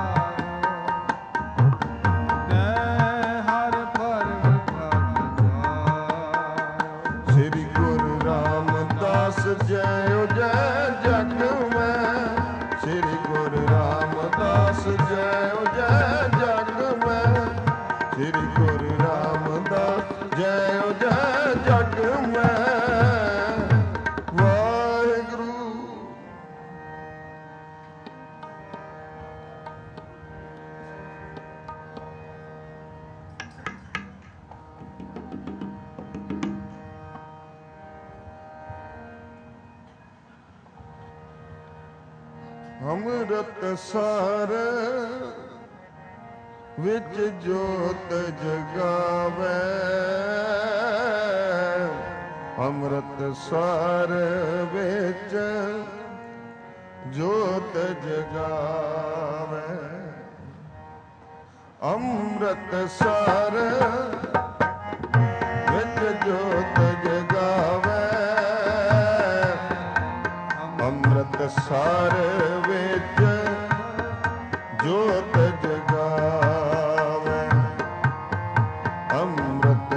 ਪਾਇਓ ਤੈ ਹਰ ਪਰਮ ਪਦ ਪਾਇਓ ਸ੍ਰੀ ਗੁਰੂ ਰਾਮਦਾਸ ਜੈ ਜੈ ਜਗ ਮੈਂ ਸ੍ਰੀ ਗੁਰੂ ਰਾਮਦਾਸ ਜੈ ਜੈ ਜਗ ਮੈਂ ਸ੍ਰੀ ਗੁਰੂ ਰਾਮਦਾਸ ਜੈ ਜੈ ਜਗ ਮੈਂ ਵਾਹਿਗੁਰੂ ਅੰਮ੍ਰਿਤ ਸਰ ਵਿੱਚ ਜੋਤ ਜਗਾਵੇ ਅੰਮ੍ਰਿਤ ਸਰ ਵਿੱਚ ਜੋਤ ਜਗਾਵੇ ਅੰਮ੍ਰਿਤ ਸਰ ਵਿੱਚ ਜੋਤ ਜਗਾਵੇ ਅੰਮ੍ਰਿਤ ਸਰ ਵਿੱਚ ਜੋਤ ਜਗਾਵੇ ਅੰਮ੍ਰਿਤ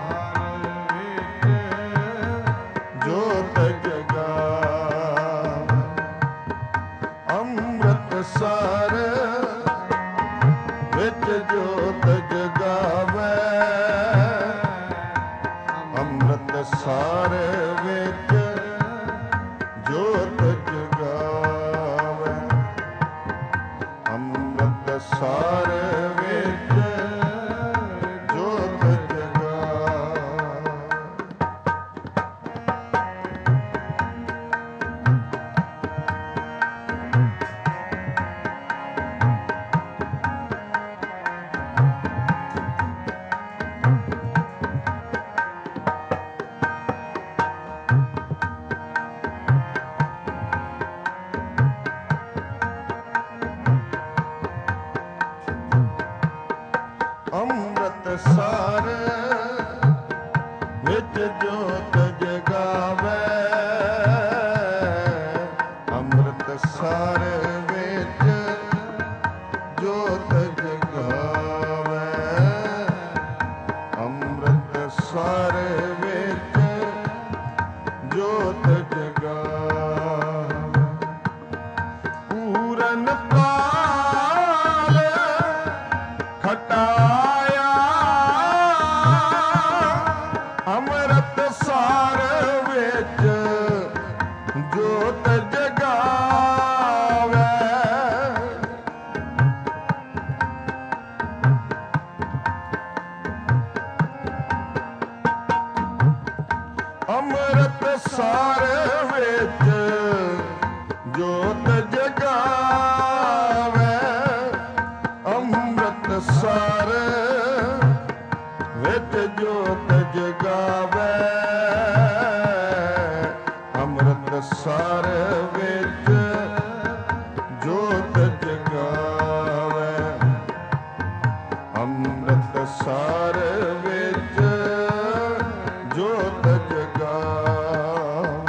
ਜੋਤ ਜਗਾਵੇ ਅੰਮ੍ਰਿਤ ਸਰ ਵਿੱਚ ਜੋਤ ਜਗਾਵੇ ਅੰਮ੍ਰਿਤ ਅੰਮ੍ਰਿਤਸਰ ਵਿੱਚ ਜੋਤ ਜਗਾਵੇ, ਅੰਮ੍ਰਿਤਸਰ ਵਿੱਚ ਜੋਤ ਜਗਾਵੇ, ਅੰਮ੍ਰਿਤਸਰ ਵਿੱਚ ਜੋਤ ਜਗਾਵੇ। ਪੂਰਨ ਕਾਲ ਖਟਾਇਆ ਅੰਮ੍ਰਿਤਸਰ ਵਿੱਚ ਜੋਤ ਜਗਾਵੇ, ਅੰਮ੍ਰਿਤਸਰ ਵਿੱਚ ਜੋਤ ਜਗਾਵੇ, ਅੰਮ੍ਰਿਤਸਰ ਵਿੱਚ ਜੋਤ ਜਗਾਵੇ, ਅੰਮ੍ਰਿਤਸਰ ਵਿੱਚ ਜੋਤ ਜਗਾਵੇ, ਅੰਮ੍ਰਿਤਸਰ ਵਿੱਚ ਜੋਤ ਜਗਾਵੇ।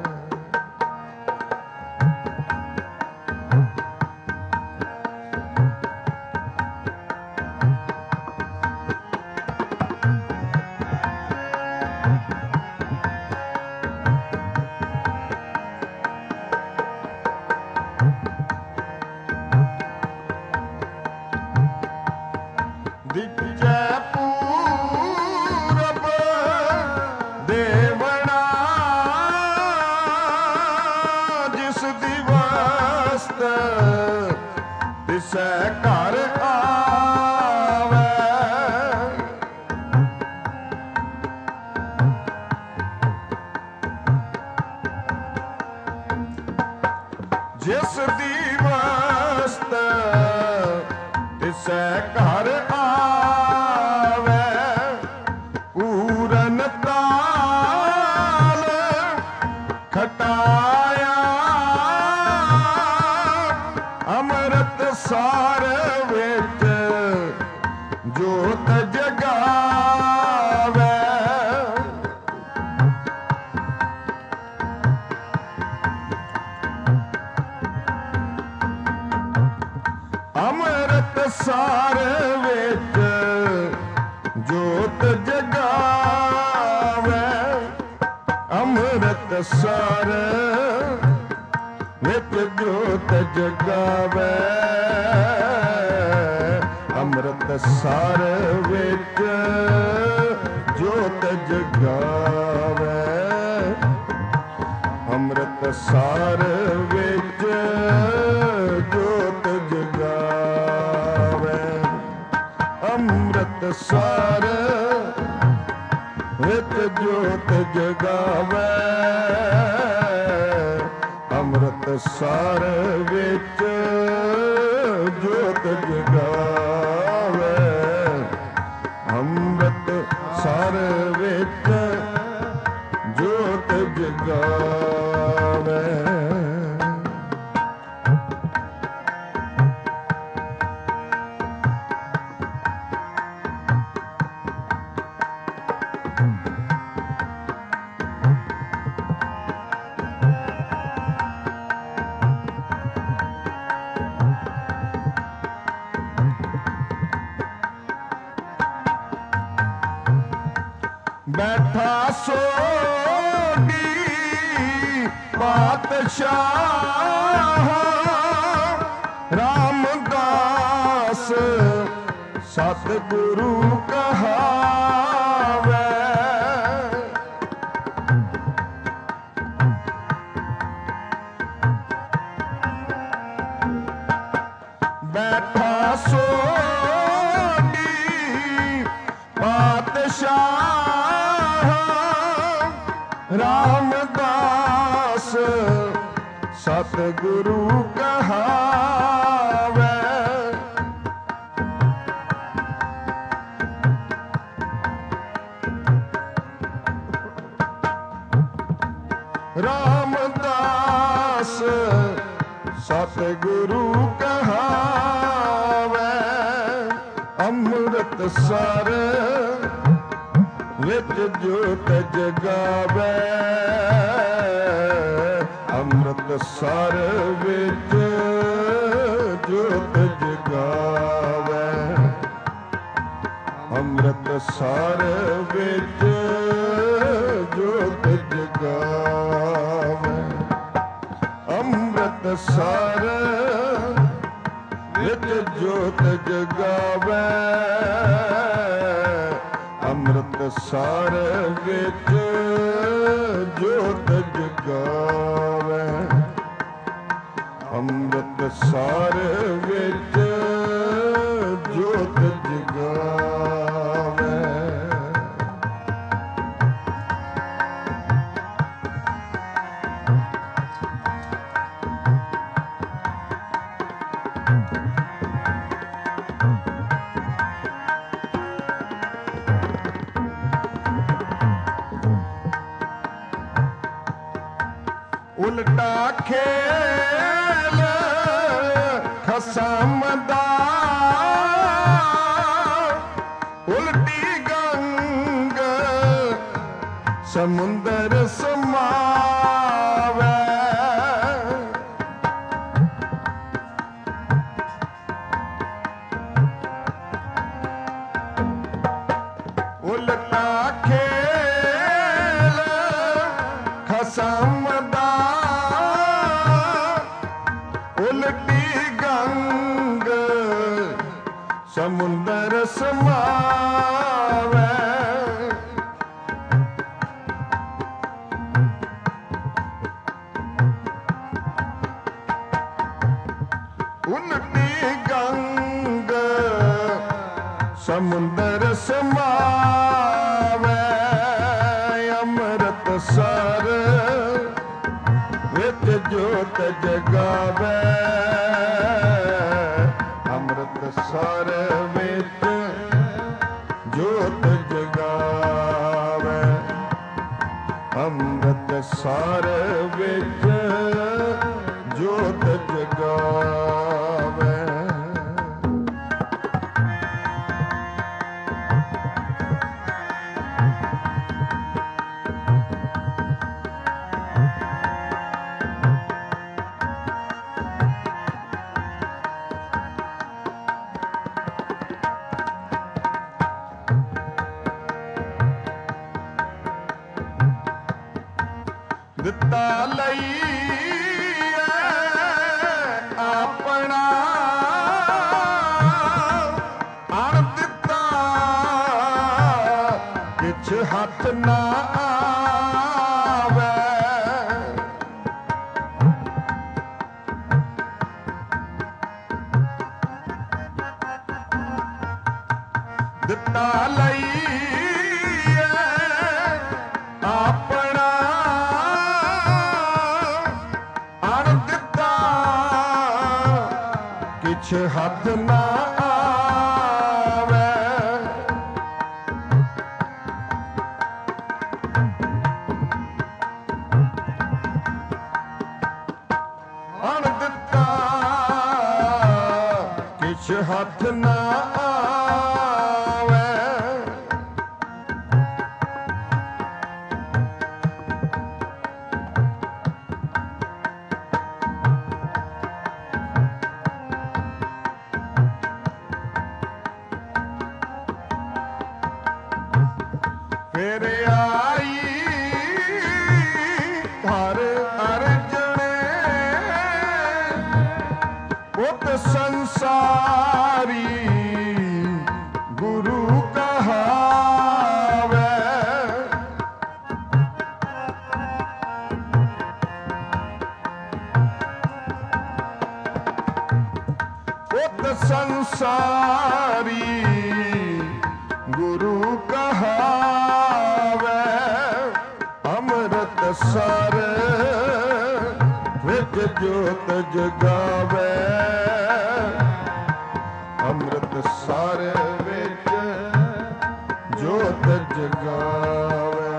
ਦਿਜੈ ਪੂਰਬ ਦੇਵਣਾ ਜਿਸ ਦਿਵਸਤ ਤਿਸੈ ਘਰ ਆਵੇ, ਜਿਸ ਦਿਵਸਤ ਤਿਸੈ ਘਰ ਆਵੇ, ਪੂਰਨ ਤਾਲ ਖਟਾਇਆ ਅੰਮ੍ਰਿਤਸਰ ਵਿੱਚ ਜੋਤ ਜਗਾਵੇ, ਅੰਮ੍ਰਿਤਸਰ ਵਿੱਚ ਜੋਤ ਜਗਾਵੇ, ਅੰਮ੍ਰਿਤਸਰ ਵਿੱਚ ਜੋਤ ਜਗਾਵੇ, ਅੰਮ੍ਰਿਤਸਰ ਵਿੱਚ ਜੋਤ ਜਗਾਵੇ, ਅੰਮ੍ਰਿਤਸਰ ਵਿੱਚ ਜੋਤ ਜਗਾਵੇ, ਅੰਮ੍ਰਿਤਸਰ ਵਿੱਚ ਜੋਤ ਜਗਾਵੇ, ਅੰਮ੍ਰਿਤਸਰ ਵਿੱਚ ਜੋਤ ਜਗਾਵੇ, ਅੰਮ੍ਰਿਤਸਰ ਵਿੱਚ ਜੋਤ ਜਗਾਵੇ। ਬੈਠਾ ਸੋਢੀ ਪਾਤਸ਼ਾਹ ਰਾਮਦਾਸ ਸਤਿਗੁਰੂ ਕਹਾਵੇ, ਬੈਠਾ ਸੋਢੀ ਪਾਤਸ਼ਾਹ ਰਾਮਦਾਸ ਸਤਿਗੁਰੂ ਕਹਾਵੇ, ਰਾਮਦਾਸ ਸਤਿਗੁਰੂ ਕਹਾਵੇ, ਅੰਮ੍ਰਿਤ ਅੰਮ੍ਰਿਤਸਰ ਵਿੱਚ ਜੋਤ ਜਗਾਵੇ, ਅੰਮ੍ਰਿਤਸਰ ਵਿੱਚ ਜੋਤ ਜਗਾਵੇ, ਅੰਮ੍ਰਿਤਸਰ ਵਿੱਚ ਜੋਤ ਜਗਾਵੇ, ਅੰਮ੍ਰਿਤਸਰ ਵਿੱਚ ਜੋਤ ਜਗਾਵੇ, ਅੰਮ੍ਰਿਤਸਰ ਵਿੱਚ ਜੋਤ ਜਗਾਵੇ, ਅੰਮ੍ਰਿਤਸਰ ਵਿੱਚ ਜੋਤ ਜਗਾਵੇ। ਉਲਟਾ ਖੇਲ ਖਸਮ ਦਾ, ਉਲਟੀ ਗੰਗ ਸਮੁੰਦਰ ਸਮਾਵੇ, ਉਲਟਾ ਖੇਲ ਖਸਮ ਦਾ, ਉਲਟੀ ਗੰਗ ਸਮੁੰਦਰ ਸਮਾਵੇ, ਉਲਟੀ ਗੰਗ ਸਮੁੰਦਰ ਸਮਾਵੇ, ਅੰਮ੍ਰਿਤਸਰ ਵਿੱਚ ਜੋਤ ਜਗਾਵੇ, ਅੰਮ੍ਰਿਤਸਰ ਵਿੱਚ ਜੋਤ ਜਗਾਵੇ, ਅੰਮ੍ਰਿਤਸਰ ਵਿੱਚ ਜੋਤ ਜਗਾਵੇ। ਦਿੱਤਾ ਲਈਏ ਆਪਣਾ ਅਣ ਦਿੱਤਾ ਕਿਛ ਹੱਥ ਨਾ ਆਵੇ, ਦਿੱਤਾ ਲਈਏ ਆਪਣਾ ਕਿਛ ਹੱਥ ਨਾ ਆਵੇ, ਅਣ ਦਿੱਤਾ ਕਿਛ ਹੱਥ ਨਾ ਆਵੇ, ਫਿਰ ਆਈ ਹਰ ਅਰਜਣੇ ਉਤ ਸੰਸਾਰੀ ਗੁਰੂ ਕਹਾਵੇ, ਉਤ ਸੰਸਾਰੀ ਗੁਰੂ ਕਹਾਵੇ, ਅੰਮ੍ਰਿਤਸਰ ਵਿੱਚ ਜੋਤ ਜਗਾਵੇ, ਅੰਮ੍ਰਿਤਸਰ ਵਿੱਚ ਜੋਤ ਜਗਾਵੇ,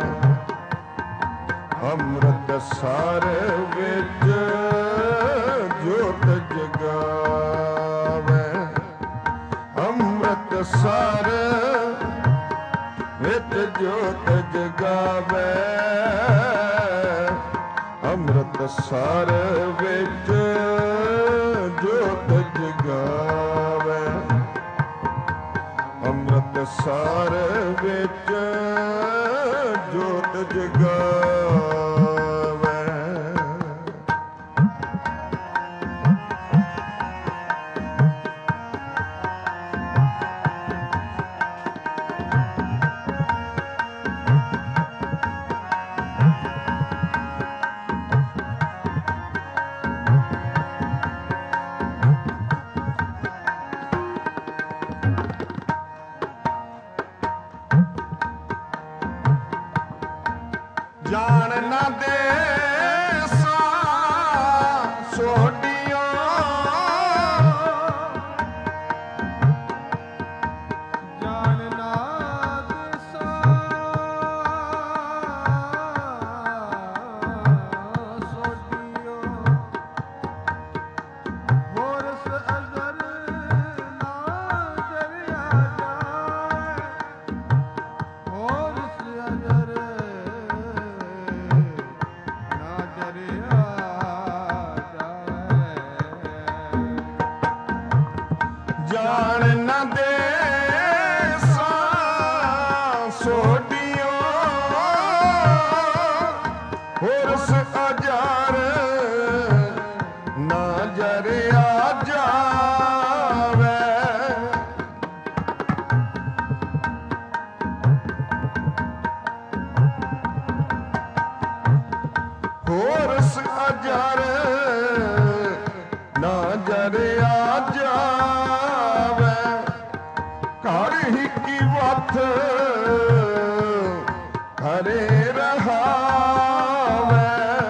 ਅੰਮ੍ਰਿਤਸਰ ਵਿੱਚ ਜੋਤ ਜਗਾਵੇ, ਅੰਮ੍ਰਿਤਸਰ ਜੋਤ ਜਗਾਵੇ ਅੰਮ੍ਰਿਤਸਰ ਵਿੱਚ ਜੋਤ ਜਗਾਵੇ ਅੰਮ੍ਰਿਤਸਰ ਵਿੱਚ ਜੋਤ ਜਗਾਵੇ ਜਾਣ ਨਾ ਦੇ ਸੋਡੀਆਂ ਜਾਣ ਨਾ ਦਿਸਾ ਸੋਡੀਓ ਹੋਰਸ ਅਜ਼ਰ ਨਾ ਜਰਿਆ ਜਾਏ ਹੋਰਸ ਅਜ਼ਰ ਨਾ ਜਰਿਆ ਜਾਏ ਜਾਣ ਨਾ ਦੇ ਸੋਡੀਆਂ ਹੋਰਸ ਅਜਾਰ ਨਾ ਜਰਿਆ ਜਾਵੇ ਹੋਰਸ ਅਜਰ ਨਾ ਜਰਿਆ ਜਾਵੇ ਘਰ ਹੀ ਕੀ ਵਥ ਹਰੇ ਰਹਾਵੇ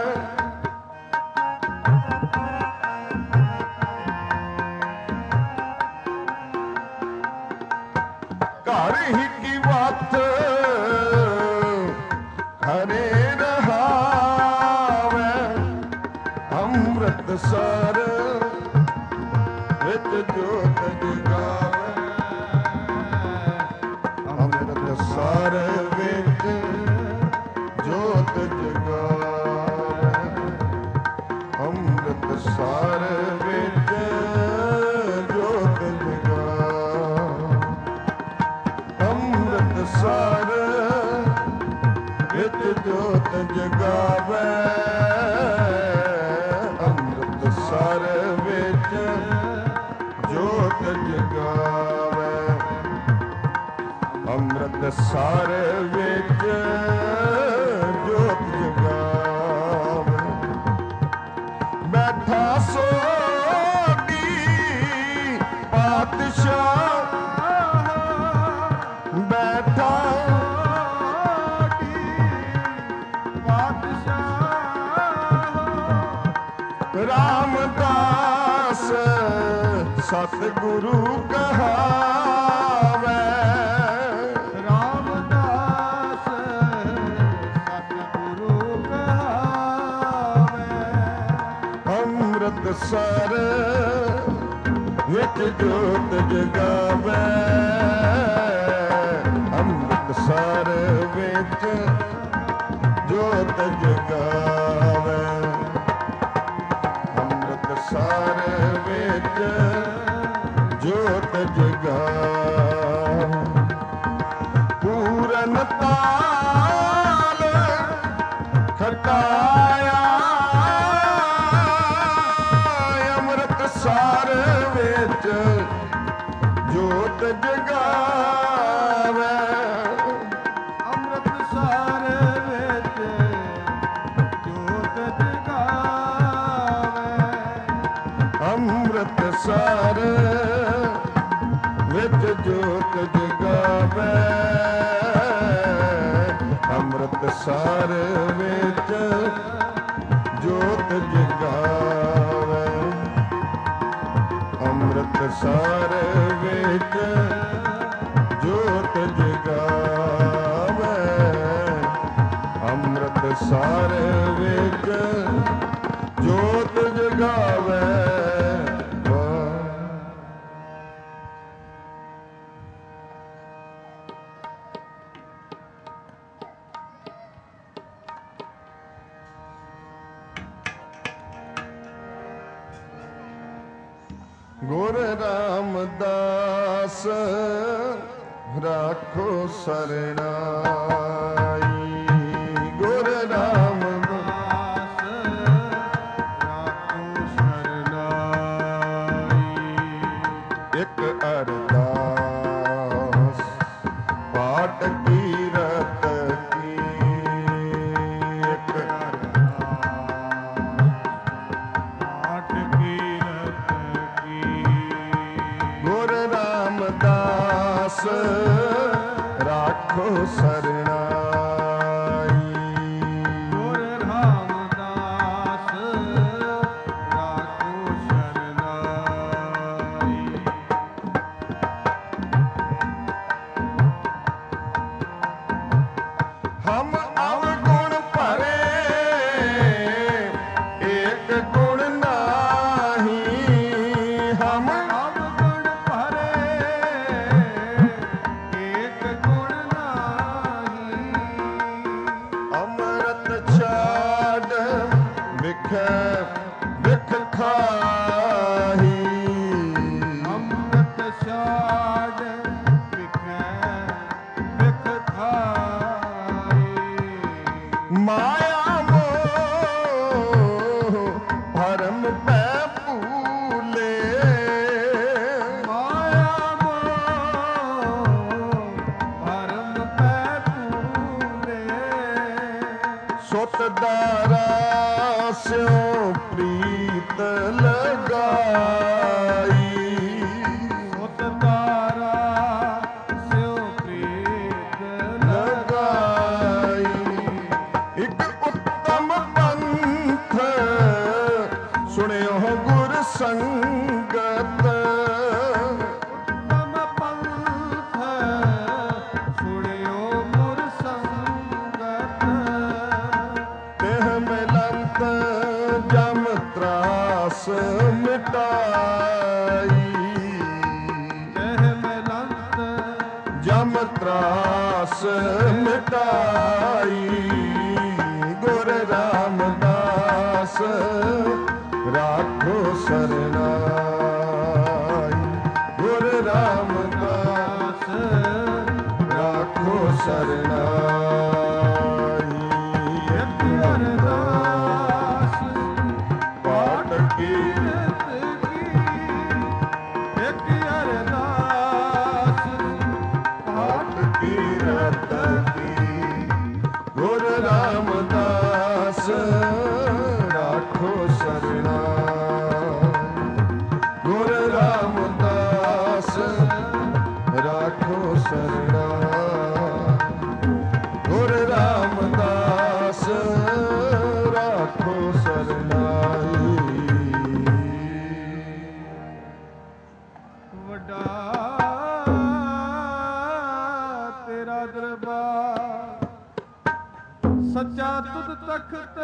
ਘਰ ਹੀ ਕੀ ਵਥ ਹਰੇ ਰਹਾਵੇ ਅੰਮ੍ਰਿਤਸਰ ਵਿੱਚ ਜੋਤ ਜਗਾਵੇ ਅੰਮ੍ਰਿਤਸਰ ਵਿੱਚ ਜੋਤ ਜਗਾਵੇ ਅੰਮ੍ਰਿਤਸਰ ਵਿੱਚ ਜੋਤ ਜਗਾਵੇ ਅੰਮ੍ਰਿਤਸਰ ਵਿੱਚ ਜੋਤ ਜਗਾਵੇ ਅੰਮ੍ਰਿਤਸਰ ਵਿੱਚ ਜੋਤ ਜਗਾਵੇ ਅੰਮ੍ਰਿਤਸਰ ਵਿੱਚ ਜੋਤ ਜਗਾਵੇ ਬੈਠਾ ਸੋਢੀ ਪਾਤਸ਼ਾਹ ਬੈਠਾ ਰਾਮਦਾਸ ਸਤਿਗੁਰੂ ਕਹਾਵੇ ਰਾਮਦਾਸ ਸਤਿਗੁਰੂ ਕਹਾਵੇ ਅੰਮ੍ਰਿਤਸਰ ਵਿੱਚ ਜੋਤ ਜਗਾਵੇ ਅੰਮ੍ਰਿਤਸਰ ਵਿੱਚ ਜੋਤ ਜਗਾਵੇ ਅੰਮ੍ਰਿਤਸਰ ਵਿੱਚ ਜੋਤ ਜਗਾਵੇ ਪੂਰਨ ਤਾਲ ਖਟਾਇਆ ਅੰਮ੍ਰਿਤਸਰ ਵਿੱਚ ਜੋਤ ਜਗਾਵੇ ਅੰਮ੍ਰਿਤਸਰ ਵਿੱਚ ਜੋਤ ਜਗਾਵੇ ਅੰਮ੍ਰਿਤਸਰ ਵਿੱਚ ਜੋਤ ਜਗਾਵੇ ਅੰਮ੍ਰਿਤਸਰ ਵਿੱਚ ਜੋਤ ਜਗਾਵੇ ਅੰਮ੍ਰਿਤਸਰ ਵਿੱਚ ਜੋਤ ਜਗਾਵੇ ਅੰਮ੍ਰਿਤਸਰ ਵਿੱਚ ਜੋਤ ਜਗਾਵੇ ਗੁਰ ਰਾਮਦਾਸ ਰਾਖੋ ਸਰਣਾਈ। ਗੁਰ ਰਾਮਦਾਸ ਰਾਖੋ ਸਰਨਾਈ। ਇੱਕ ਅਰਦਾਸ ਪਾਠ ਕੀਰਤ ਕੀ। ਇੱਕ ਪਾਠ ਕੀਰਤ ਕੀ। ਗੁਰ ਰਾਮਦਾਸ ਰਾਖੋ ਸਰਣਾਈ। ਗੁਰ ਰਾਮਦਾਸ ਰਾਖੋ ਸਰਨਾਈ। ਹਮ ਅਵਗੁਣ ਭਰੇ ਏਕ ਗੁਣ ਨਾਹੀ। ਹਮ ਅਵਗੁਣ ਭਰੇ ਏਕ ਗੁਣ ਨਾਹੀ। ਅੰਮ੍ਰਿਤ ਛਾੜ ਵਿਖੇ ਵਿਖ ਖਾਹੀ। ਅੰਮ੍ਰਿਤ ਛਾੜ ਵਿਖੇ ਵਿਖ ਖਾਈ। ਮਾਇਆ ਮੋਹ ਭਰਮ ਪੈ ਭੂਲੇ। ਮਾਇਆ ਮੋਹ ਭਰਮ ਪੈ ਭੂਲੇ। ਸੁਤ ਦਾਰਾ ਸਿਉ ਪ੍ਰੀਤ ਲਗਾਈ। ਸੁਤ ਤਾਰਾ ਸਿਉ ਪ੍ਰੀਤ ਲਗਾਈ। ਇੱਕ ਉੱਤਮ ਪੰਥ ਸੁਣਿਓ ਗੁਰ ਸੰਗਤ। ਉੱਤਮ ਪੰਥ ਸੁਣਿਓ ਗੁਰ ਸੰਗਤ। ਤਿਹ ਮਿਲੰਤ ਜਮ ਤਰਾਸ ਮਿਟਾਈ। ਇਹ ਮਿਲੰਤ ਜਮ ਤਰਾਸ ਮਿਟਾਈ। ਗੁਰ ਰਾਮਦਾਸ ਰਾਖੋ ਸਰਨਾਈ। ਗੁਰ ਰਾਮਦਾਸ ਰਾਖੋ ਸਰਨਾਈ। ਇੱਕ ਅਰਦਾਸ ਪਾਠ ਕੀਰਤ ਕੀਰਤ ਕੀ। ਇੱਕ ਅਰਦਾਸ ਪਾਠ ਕੀਰਤ ਕੀ। ਗੁਰ ਰਾਮਦਾਸ ਰਾਖੋ ਸਰਨਾਈ। ਗੁਰ ਰਾਮਦਾਸ ਰਾਖੋ ਸਰਨਾਈ। ਗੁਰ ਰਾਮਦਾਸ ਰਾਖੋ ਸਰਨਾਈ। ਵੱਡਾ ਤੇਰਾ ਦਰਬਾਰ ਸੱਚਾ ਤੁਧ ਤਖਤ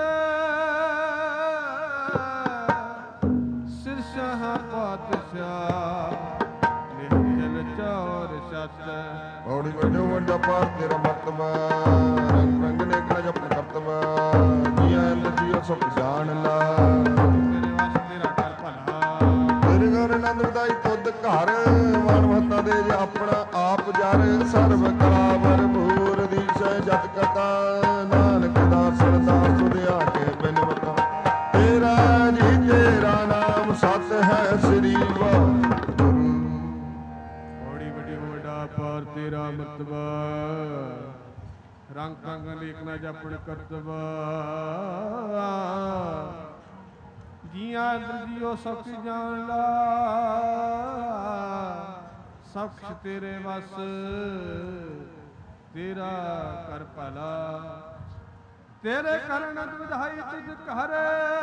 ਸਿਰਸ਼ਾਹ ਪਾਤਸ਼ਾਹ ਨਿਹਚਲ ਚੌਰ ਸੱਚ। ਔੜੀ ਵੱਡੋ ਵੱਡਾ ਪਾਰ ਤੇਰਾ ਮਰਤਬਾ। ਰੰਗ ਰੰਗ ਨੇ ਕਿਹੜਾ ਜਪ ਕਰਤਬਾ। ਜੀਆਂ ਅੰਦਰ ਜੀਓ ਸਭ ਜਾਣ ਲਾ। ਤੇਰੇ ਵਸ ਤੇਰਾ ਕਰ ਭਲਾ। ਤੇਰੇ ਘਰ ਆਨੰਦ ਵਧਾਈ ਤੁਧ ਘਰ। ਮਨ ਮਹਤਾ ਦੇ ਜੇ ਆਪਣਾ ਆਪ ਜਰ। ਸਰਬ ਕਲਾ ਭਰਪੂਰ ਦੀਸੈ ਜਤ ਕਤਾ। ਨਾਨਕ ਦਾਸਨ ਦਾਸ ਸੁਧਿਆ ਕੇ ਬਿਨਵਤਾ। ਤੇਰਾ ਜੀ ਤੇਰਾ ਨਾਮ ਸਤ ਹੈ ਸ੍ਰੀ ਵਾਹਿਗੁਰੂ। ਬੜੀ ਵੱਡੀ ਵੱਡਾ ਪਾਰ ਤੇਰਾ ਮਤਬਾ। ਰੰਗ ਰੰਗ ਲੇਖ ਨਾ ਜਪਣ ਕਰਤਬਾ। ਜੀਆਂ ਅੰਦਰ ਜੀਓ ਸਭ ਕੁਝ ਜਾਣ ਲਾ। ਸਭ ਕੁਛ ਤੇਰੇ ਵਸ ਤੇਰਾ ਕਰ ਭਲਾ। ਤੇਰੇ ਕਰਨ ਵਧਾਈ ਤੁਧ ਘਰ।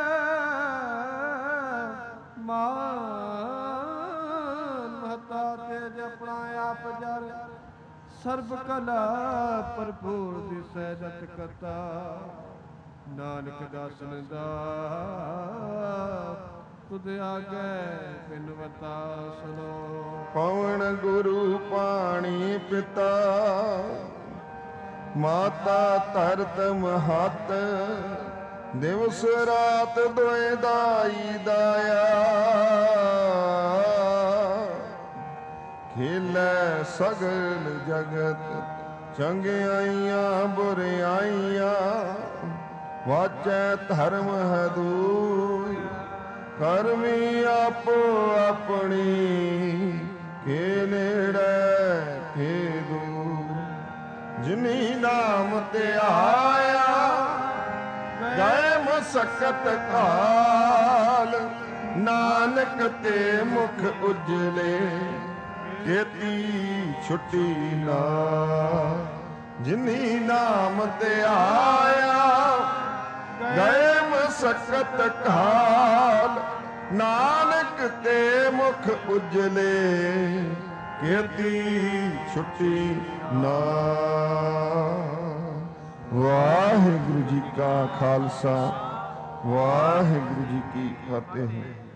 ਮਾਨ ਮਹਤਾ ਤੇਜ ਆਪਣਾ ਆਪ ਜਰ। ਸਰਬ ਕਲਾ ਭਰਪੂਰ ਦਿਸੈ ਜਤ ਕਤਾ। ਨਾਨਕ ਦਾਸਨ ਦਾ ਤੁਧ ਆਗੇ ਬਿਨਵਤਾ ਸੁਨੋ। ਪਵਨ ਗੁਰੂ ਪਾਣੀ ਪਿਤਾ। ਮਾਤਾ ਧਰਤ ਮਹਤ। ਦਿਵਸ ਰਾਤ ਦੋਇ ਦਾਈ ਦਾਇਆ। ਖੇਲੈ ਸਗਲ ਜਗਤ ਚੰਗਿਆਈਆਂ ਬੁਰਿਆਈਆਂ ਵਾਚੈ ਧਰਮ ਹਦੂਈ ਕਰਮੀ ਆਪੋ ਆਪਣੀ ਖੇਲੜੇ ਖੇਦੂ ਜਿਨੀ ਨਾਮ ਤੇ ਆਇਆ ਗਏ ਮਸਕਤ ਕਾਲ ਨਾਨਕ ਤੇ ਮੁਖ ਉਜਲੇ ਕੇਤੀ ਛੁੱਟੀ ਨਾ ਜਿਨੀ ਨਾਮ ਤੇ ਆਇਆ ਗਏ ਮਸਕਤ ਕਾਲ ਨਾਨਕ ਤੇ ਮੁਖ ਉਜਲੇ ਕੇਤੀ ਛੁੱਟੀ ਨਾ। ਵਾਹਿਗੁਰੂ ਜੀ ਕਾ ਖਾਲਸਾ ਵਾਹਿਗੁਰੂ ਜੀ ਕੀ ਫਤਿਹ।